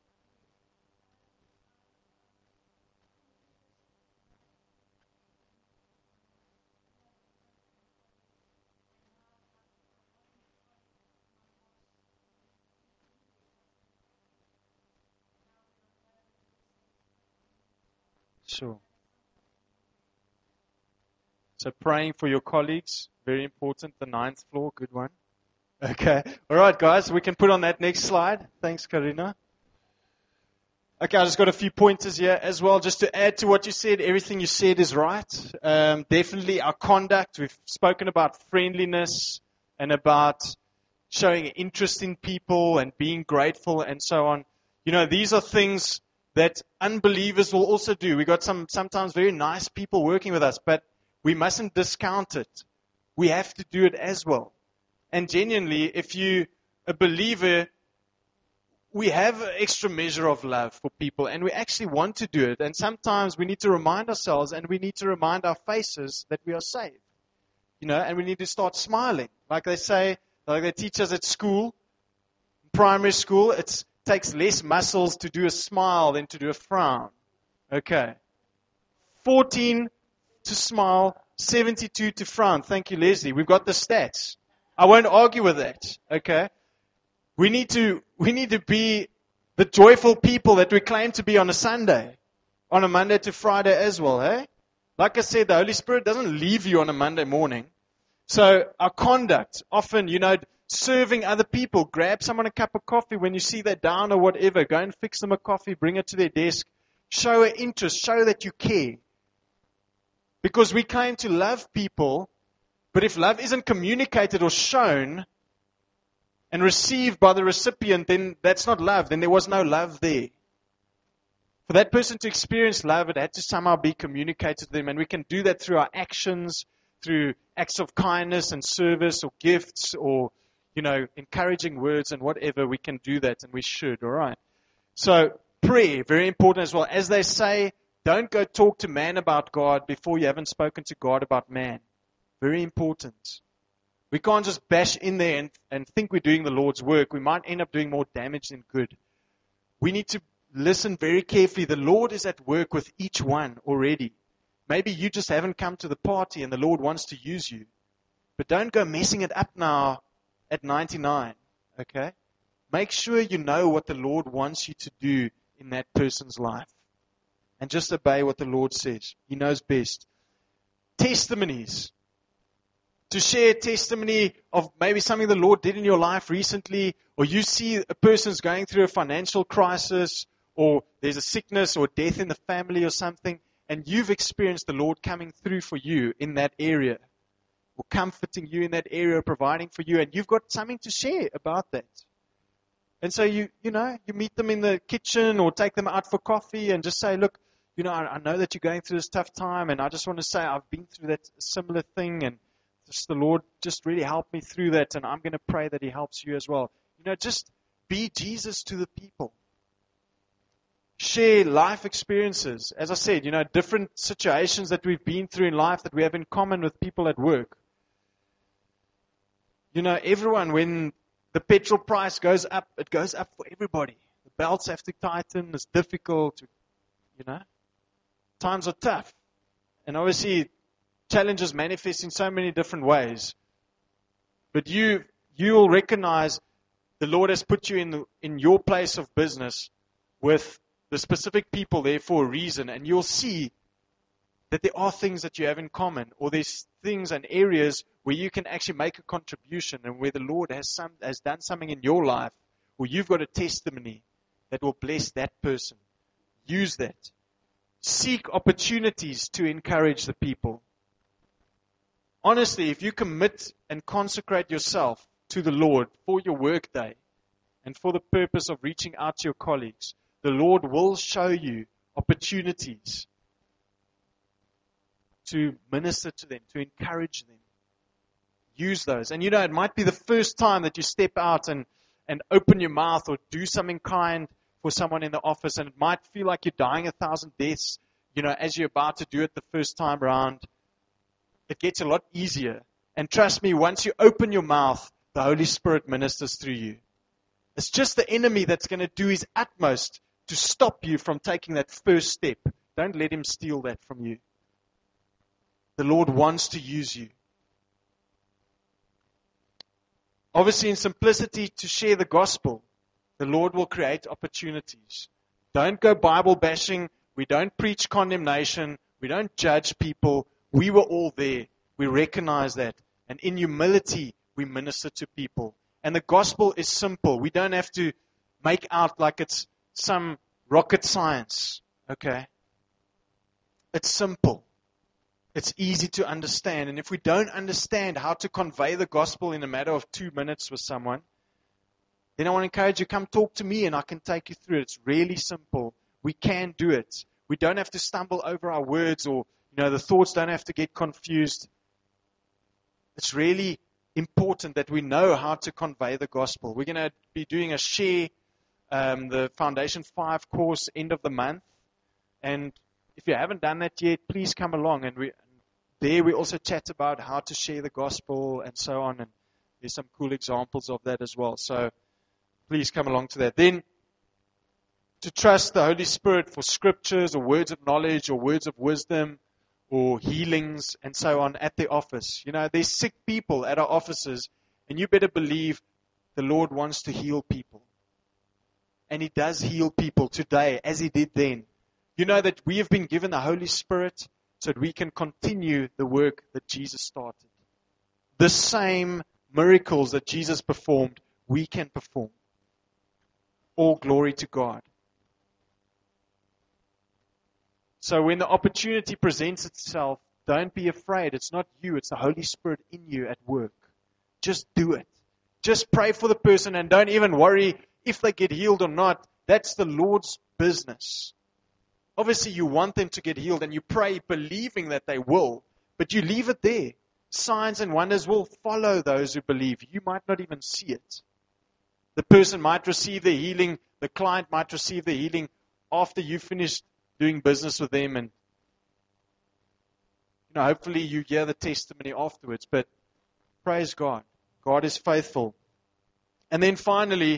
Sure. So praying for your colleagues, very important. The 9th floor, good one. Okay. All right, guys, we can put on that next slide. Thanks, Karina. Okay, I just got a few pointers here as well. Just to add to what you said, everything you said is right. Definitely our conduct. We've spoken about friendliness and about showing interest in people and being grateful and so on. You know, these are things that unbelievers will also do. We got sometimes very nice people working with us, but we mustn't discount it. We have to do it as well. And genuinely, if you're a believer, we have an extra measure of love for people, and we actually want to do it. And sometimes we need to remind ourselves, and we need to remind our faces that we are saved. You know, and we need to start smiling. Like they say, like they teach us at school, primary school, it takes less muscles to do a smile than to do a frown. Okay. 14 to smile, 72 to frown. Thank you, Leslie. We've got the stats. I won't argue with that. Okay? We need to be the joyful people that we claim to be on a Sunday, on a Monday to Friday as well, hey? Like I said, the Holy Spirit doesn't leave you on a Monday morning. So our conduct, often, serving other people, grab someone a cup of coffee when you see they're down or whatever, go and fix them a coffee, bring it to their desk, show an interest, show that you care. Because we claim to love people, but if love isn't communicated or shown and received by the recipient, then that's not love. Then there was no love there. For that person to experience love, it had to somehow be communicated to them. And we can do that through our actions, through acts of kindness and service or gifts or, encouraging words and whatever. We can do that and we should, all right? So prayer, very important as well. As they say, don't go talk to man about God before you haven't spoken to God about man. Very important. We can't just bash in there and think we're doing the Lord's work. We might end up doing more damage than good. We need to listen very carefully. The Lord is at work with each one already. Maybe you just haven't come to the party and the Lord wants to use you. But don't go messing it up now at 99. Okay? Make sure you know what the Lord wants you to do in that person's life. And just obey what the Lord says. He knows best. Testimonies. To share a testimony of maybe something the Lord did in your life recently, or you see a person's going through a financial crisis, or there's a sickness or death in the family or something, and you've experienced the Lord coming through for you in that area, or comforting you in that area, providing for you, and you've got something to share about that. And so you meet them in the kitchen or take them out for coffee and just say, look, I know that you're going through this tough time, and I just want to say I've been through that similar thing, and just the Lord just really helped me through that, and I'm going to pray that He helps you as well. Just be Jesus to the people. Share life experiences. As I said, different situations that we've been through in life that we have in common with people at work. Everyone, when the petrol price goes up, it goes up for everybody. The belts have to tighten. It's difficult. Times are tough. And obviously, challenges manifest in so many different ways. But you'll recognize the Lord has put you in your place of business with the specific people there for a reason, and you'll see that there are things that you have in common, or there's things and areas where you can actually make a contribution, and where the Lord has done something in your life, or you've got a testimony that will bless that person. Use that. Seek opportunities to encourage the people. Honestly, if you commit and consecrate yourself to the Lord for your work day and for the purpose of reaching out to your colleagues, the Lord will show you opportunities to minister to them, to encourage them. Use those. And it might be the first time that you step out and open your mouth or do something kind for someone in the office, and it might feel like you're dying 1,000 deaths, as you're about to do it the first time around. It gets a lot easier. And trust me, once you open your mouth, the Holy Spirit ministers through you. It's just the enemy that's going to do his utmost to stop you from taking that first step. Don't let him steal that from you. The Lord wants to use you. Obviously, in simplicity, to share the gospel, the Lord will create opportunities. Don't go Bible bashing. We don't preach condemnation. We don't judge people. We were all there. We recognize that. And in humility, we minister to people. And the gospel is simple. We don't have to make out like it's some rocket science. Okay? It's simple. It's easy to understand. And if we don't understand how to convey the gospel in a matter of 2 minutes with someone, then I want to encourage you, come talk to me and I can take you through it. It's really simple. We can do it. We don't have to stumble over our words, or the thoughts don't have to get confused. It's really important that we know how to convey the gospel. We're going to be doing a share, the Foundation 5 course, end of the month. And if you haven't done that yet, please come along. And we also chat about how to share the gospel and so on. And there's some cool examples of that as well. So please come along to that. Then, to trust the Holy Spirit for scriptures or words of knowledge or words of wisdom or healings and so on at the office. There's sick people at our offices, And you better believe the Lord wants to heal people. And He does heal people today, as He did then. You know that we have been given the Holy Spirit so that we can continue the work that Jesus started. The same miracles that Jesus performed, we can perform. All glory to God. So when the opportunity presents itself, don't be afraid. It's not you, it's the Holy Spirit in you at work. Just do it. Just pray for the person and don't even worry if they get healed or not. That's the Lord's business. Obviously, you want them to get healed and you pray believing that they will, but you leave it there. Signs and wonders will follow those who believe. You might not even see it. The person might receive the healing, the client might receive the healing after you finished doing business with them, and hopefully you hear the testimony afterwards. But praise God. God is faithful. And then finally,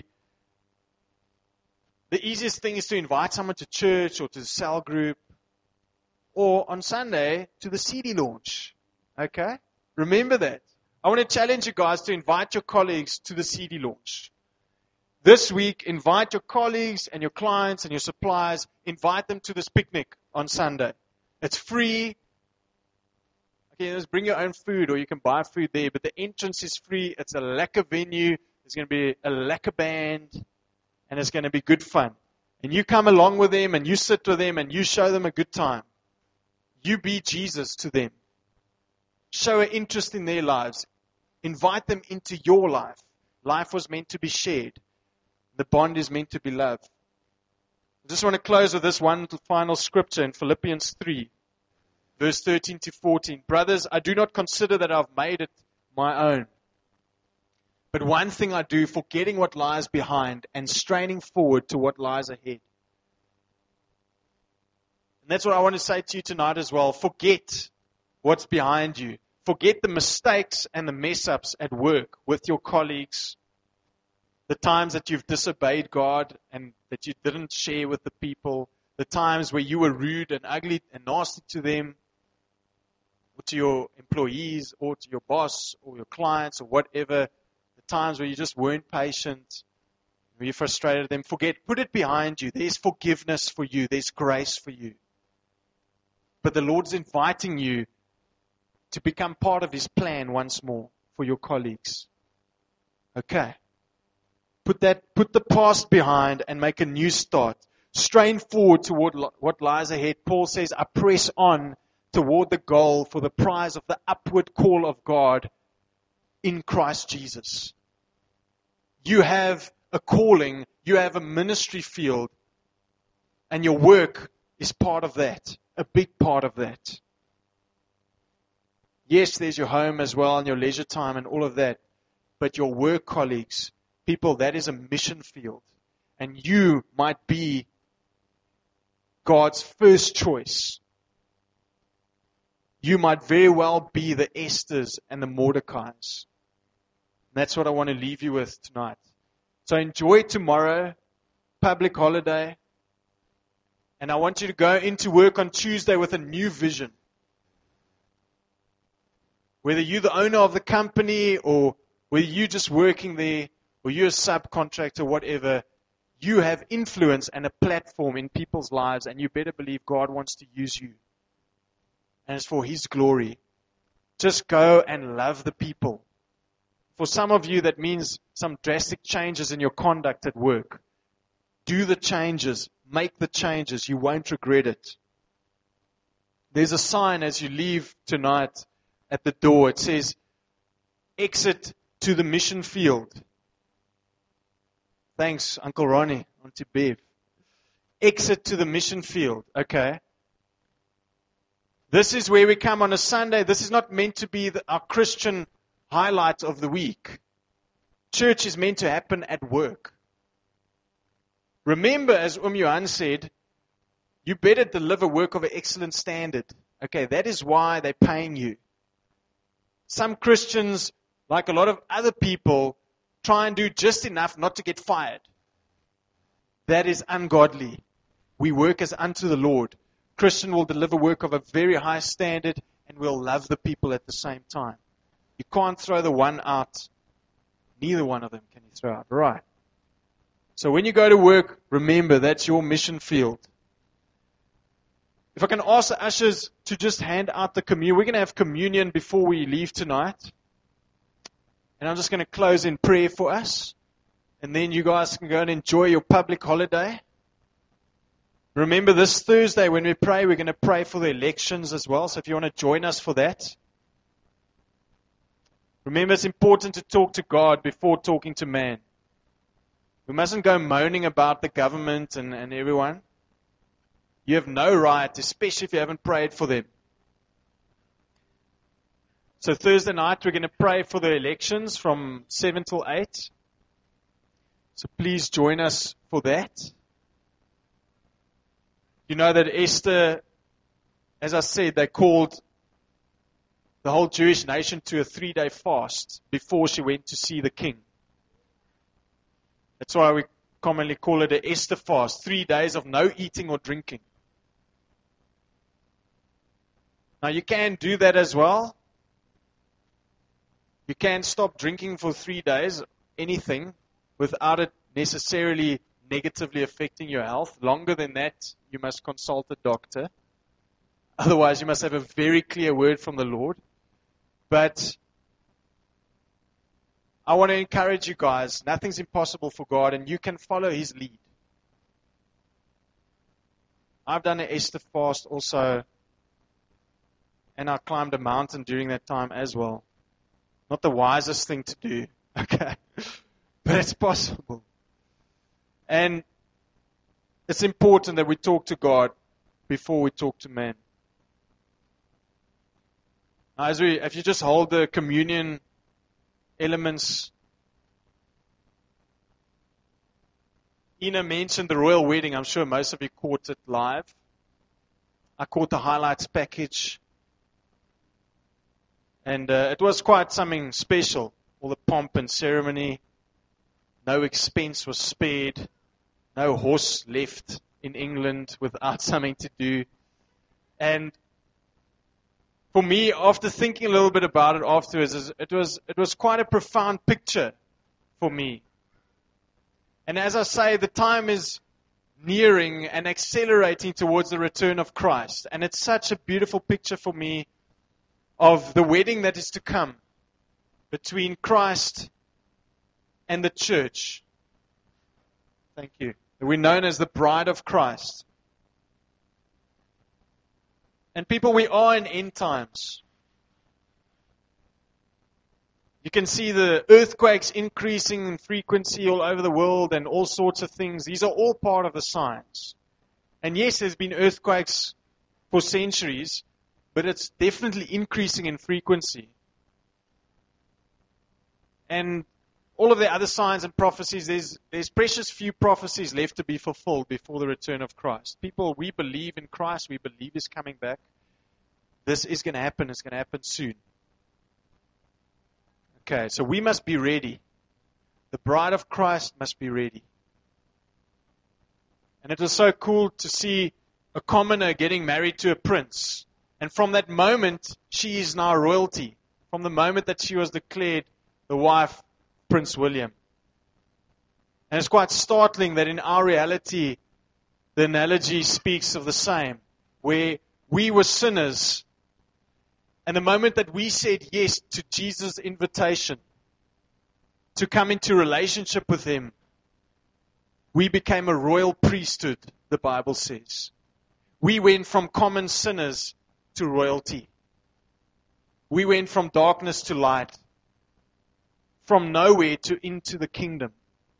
the easiest thing is to invite someone to church or to the cell group, or on Sunday to the CD launch. Okay? Remember that. I want to challenge you guys to invite your colleagues to the CD launch. This week, invite your colleagues and your clients and your suppliers, invite them to this picnic on Sunday. It's free. Okay, just bring your own food or you can buy food there, but the entrance is free. It's a lekker venue. There's going to be a lekker band and it's going to be good fun. And you come along with them and you sit with them and you show them a good time. You be Jesus to them. Show an interest in their lives. Invite them into your life. Life was meant to be shared. The bond is meant to be loved. I just want to close with this one final scripture in Philippians 3, verse 13 to 14. Brothers, I do not consider that I've made it my own. But one thing I do, forgetting what lies behind and straining forward to what lies ahead. And that's what I want to say to you tonight as well. Forget what's behind you. Forget the mistakes and the mess-ups at work with your colleagues. The times that you've disobeyed God and that you didn't share with the people. The times where you were rude and ugly and nasty to them, or to your employees, or to your boss, or your clients, or whatever. The times where you just weren't patient, where you frustrated them. Forget, put it behind you. There's forgiveness for you. There's grace for you. But the Lord's inviting you to become part of His plan once more for your colleagues. Okay. Put the past behind and make a new start. Strain forward toward what lies ahead. Paul says, I press on toward the goal for the prize of the upward call of God in Christ Jesus. You have a calling, you have a ministry field, and your work is part of that, a big part of that. Yes, there's your home as well and your leisure time and all of that, but your work colleagues, people, that is a mission field. And you might be God's first choice. You might very well be the Esthers and the Mordecais. That's what I want to leave you with tonight. So enjoy tomorrow, public holiday. And I want you to go into work on Tuesday with a new vision. Whether you're the owner of the company or whether you're just working there, or you're a subcontractor, whatever, you have influence and a platform in people's lives, and you better believe God wants to use you. And it's for His glory. Just go and love the people. For some of you, that means some drastic changes in your conduct at work. Do the changes. Make the changes. You won't regret it. There's a sign as you leave tonight at the door. It says, exit to the mission field. Thanks, Uncle Ronnie, Auntie Bev. Exit to the mission field, okay? This is where we come on a Sunday. This is not meant to be our Christian highlight of the week. Church is meant to happen at work. Remember, as Johan said, you better deliver work of an excellent standard. Okay, that is why they're paying you. Some Christians, like a lot of other people, try and do just enough not to get fired. That is ungodly. We work as unto the Lord. Christian will deliver work of a very high standard and will love the people at the same time. You can't throw the one out Neither one of them can you throw out. Right. So when you go to work, remember that's your mission field. If I can ask the ushers to just hand out the communion. We're going to have communion before we leave tonight. And I'm just going to close in prayer for us. And then you guys can go and enjoy your public holiday. Remember this Thursday when we pray, we're going to pray for the elections as well. So if you want to join us for that. Remember it's important to talk to God before talking to man. We mustn't go moaning about the government and everyone. You have no right, especially if you haven't prayed for them. So Thursday night we're going to pray for the elections from 7 till 8. So please join us for that. You know that Esther, as I said, they called the whole Jewish nation to a 3-day fast before she went to see the king. That's why we commonly call it an Esther fast, 3 days of no eating or drinking. Now you can do that as well. You can stop drinking for 3 days, anything, without it necessarily negatively affecting your health. Longer than that, you must consult a doctor. Otherwise, you must have a very clear word from the Lord. But I want to encourage you guys, nothing's impossible for God, and you can follow His lead. I've done an Esther fast also, and I climbed a mountain during that time as well. Not the wisest thing to do, okay? But it's possible. And it's important that we talk to God before we talk to man. Now, if you just hold the communion elements, Ina mentioned the royal wedding. I'm sure most of you caught it live. I caught the highlights package. And it was quite something special. All the pomp and ceremony. No expense was spared. No horse left in England without something to do. And for me, after thinking a little bit about it afterwards, it was quite a profound picture for me. And as I say, the time is nearing and accelerating towards the return of Christ. And it's such a beautiful picture for me of the wedding that is to come between Christ and the church. Thank you. We're known as the bride of Christ. And people, we are in end times. You can see the earthquakes increasing in frequency all over the world and all sorts of things. These are all part of the signs. And yes, there's been earthquakes for centuries, but it's definitely increasing in frequency. And all of the other signs and prophecies, there's precious few prophecies left to be fulfilled before the return of Christ. People, we believe in Christ. We believe He's coming back. This is going to happen. It's going to happen soon. Okay, so we must be ready. The bride of Christ must be ready. And it was so cool to see a commoner getting married to a prince. And from that moment, she is now royalty. From the moment that she was declared the wife, Prince William. And it's quite startling that in our reality, the analogy speaks of the same. Where we were sinners, and the moment that we said yes to Jesus' invitation to come into relationship with Him, we became a royal priesthood, the Bible says. We went from common sinners to royalty. We went from darkness to light. From nowhere to into the kingdom.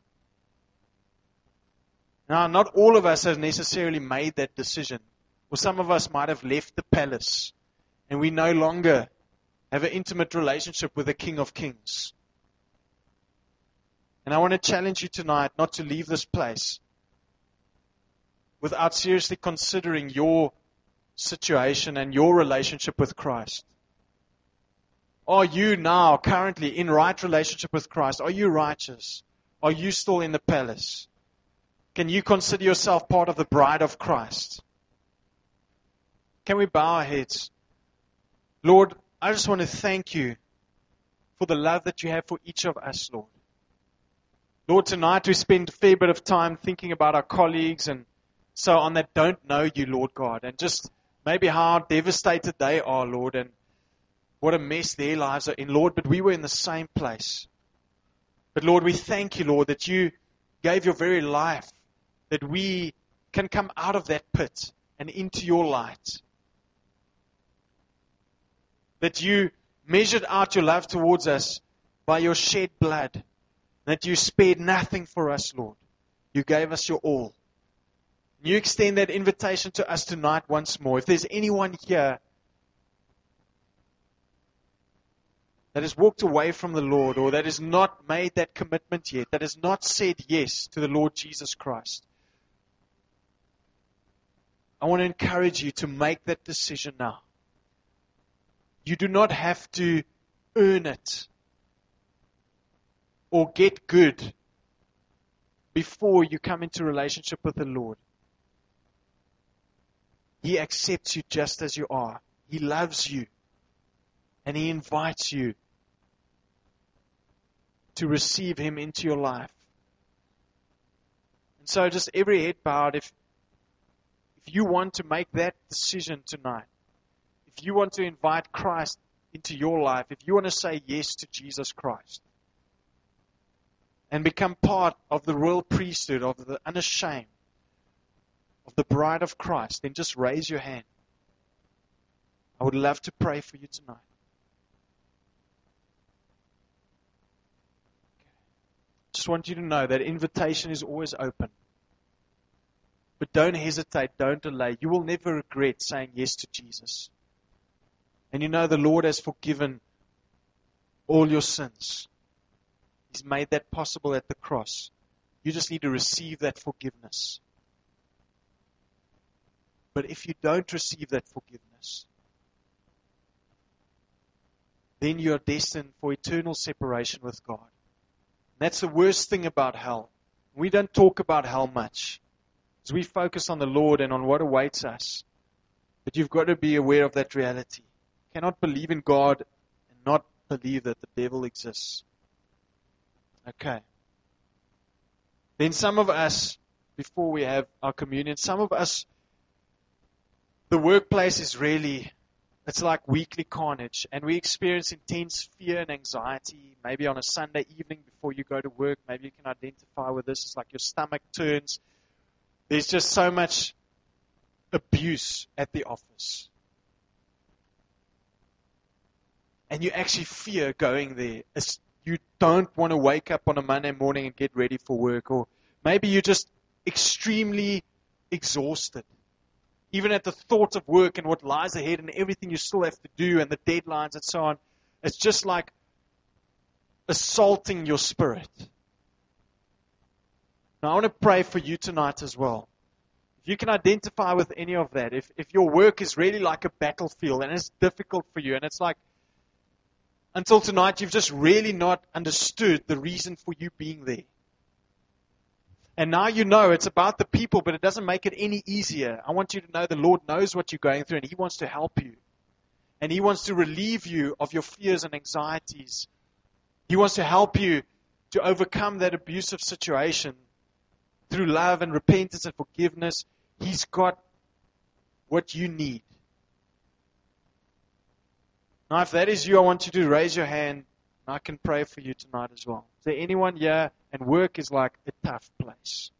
Now, not all of us have necessarily made that decision. Or some of us might have left the palace. And we no longer have an intimate relationship with the King of Kings. And I want to challenge you tonight not to leave this place without seriously considering your situation and your relationship with Christ. Are you now currently in right relationship with Christ? Are you righteous? Are you still in the palace? Can you consider yourself part of the bride of Christ? Can we bow our heads? Lord, I just want to thank You for the love that You have for each of us, Lord. Lord, tonight we spend a fair bit of time thinking about our colleagues and so on that don't know you, Lord God, and just maybe how devastated they are, Lord, and what a mess their lives are in, Lord, but we were in the same place. But Lord, we thank you, Lord, that you gave your very life, that we can come out of that pit and into your light. That you measured out your love towards us by your shed blood. That you spared nothing for us, Lord. You gave us your all. You extend that invitation to us tonight once more. If there's anyone here that has walked away from the Lord, or that has not made that commitment yet, that has not said yes to the Lord Jesus Christ, I want to encourage you to make that decision now. You do not have to earn it or get good before you come into relationship with the Lord. He accepts you just as you are. He loves you. And He invites you to receive Him into your life. And so just every head bowed, if you want to make that decision tonight, if you want to invite Christ into your life, if you want to say yes to Jesus Christ and become part of the royal priesthood, of the unashamed, of the bride of Christ, then just raise your hand. I would love to pray for you tonight. Just want you to know that invitation is always open. But don't hesitate, don't delay. You will never regret saying yes to Jesus. And you know the Lord has forgiven all your sins. He's made that possible at the cross. You just need to receive that forgiveness. But if you don't receive that forgiveness, then you are destined for eternal separation with God. And that's the worst thing about hell. We don't talk about hell much, because we focus on the Lord and on what awaits us. But you've got to be aware of that reality. You cannot believe in God and not believe that the devil exists. Okay. Then some of us, before we have our communion, some of us, the workplace is really, it's like weekly carnage, and we experience intense fear and anxiety. Maybe on a Sunday evening before you go to work, maybe you can identify with this. It's like your stomach turns. There's just so much abuse at the office. And you actually fear going there. You don't want to wake up on a Monday morning and get ready for work. Or maybe you're just extremely exhausted. Even at the thought of work and what lies ahead and everything you still have to do and the deadlines and so on. It's just like assaulting your spirit. Now I want to pray for you tonight as well. If you can identify with any of that, if your work is really like a battlefield and it's difficult for you and it's like, until tonight, you've just really not understood the reason for you being there. And now you know it's about the people, but it doesn't make it any easier. I want you to know the Lord knows what you're going through, and He wants to help you. And He wants to relieve you of your fears and anxieties. He wants to help you to overcome that abusive situation through love and repentance and forgiveness. He's got what you need. Now, if that is you, I want you to raise your hand, and I can pray for you tonight as well. Is there anyone here, and work is like a tough place?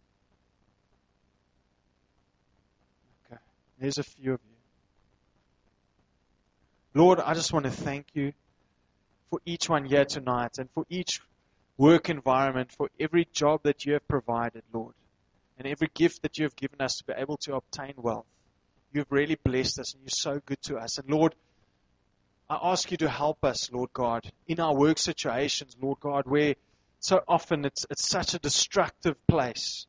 Okay, there's a few of you. Lord, I just want to thank you for each one here tonight, and for each work environment, for every job that you have provided, Lord, and every gift that you have given us to be able to obtain wealth. You have really blessed us, and you're so good to us. And Lord, I ask you to help us, Lord God, in our work situations, Lord God, where so often it's such a destructive place.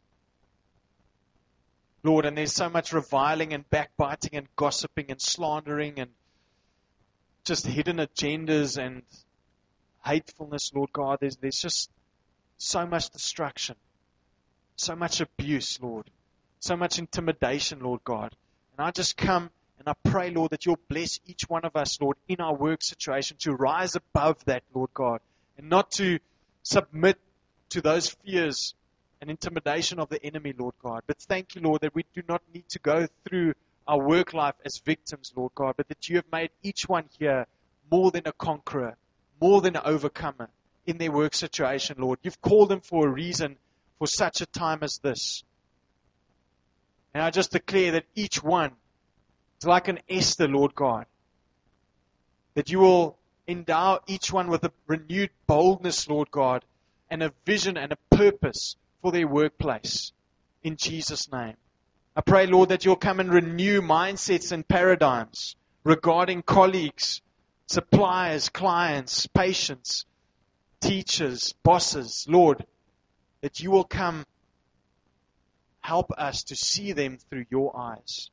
Lord, and there's so much reviling and backbiting and gossiping and slandering and just hidden agendas and hatefulness, Lord God. There's just so much destruction, so much abuse, Lord, so much intimidation, Lord God. And I just come and I pray, Lord, that you'll bless each one of us, Lord, in our work situation to rise above that, Lord God, and not to submit to those fears and intimidation of the enemy, Lord God. But thank you, Lord, that we do not need to go through our work life as victims, Lord God, but that you have made each one here more than a conqueror, more than an overcomer in their work situation, Lord. You've called them for a reason, for such a time as this. And I just declare that each one is like an Esther, Lord God, that you will endow each one with a renewed boldness, Lord God, and a vision and a purpose for their workplace. In Jesus' name. I pray, Lord, that you'll come and renew mindsets and paradigms regarding colleagues, suppliers, clients, patients, teachers, bosses. Lord, that you will come help us to see them through your eyes.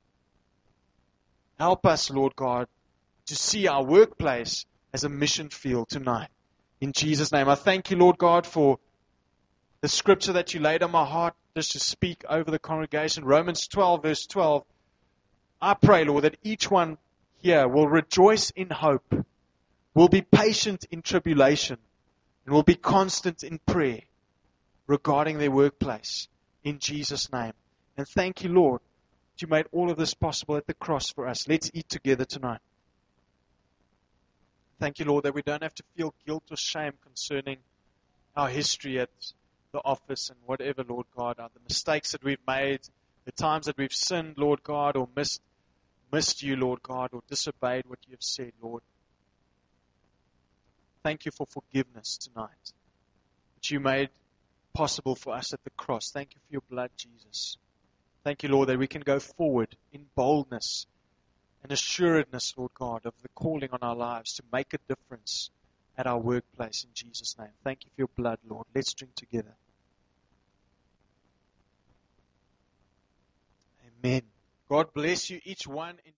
Help us, Lord God, to see our workplace as a mission field tonight. In Jesus' name, I thank you, Lord God, for the scripture that you laid on my heart just to speak over the congregation. Romans 12, verse 12. I pray, Lord, that each one here will rejoice in hope, will be patient in tribulation, and will be constant in prayer regarding their workplace. In Jesus' name. And thank you, Lord, that you made all of this possible at the cross for us. Let's eat together tonight. Thank you, Lord, that we don't have to feel guilt or shame concerning our history at the office and whatever, Lord God, are the mistakes that we've made, the times that we've sinned, Lord God, or missed you, Lord God, or disobeyed what you have said, Lord. Thank you for forgiveness tonight, that you made possible for us at the cross. Thank you for your blood, Jesus. Thank you, Lord, that we can go forward in boldness and assuredness, Lord God, of the calling on our lives to make a difference at our workplace in Jesus' name. Thank you for your blood, Lord. Let's drink together. Amen. God bless you, each one.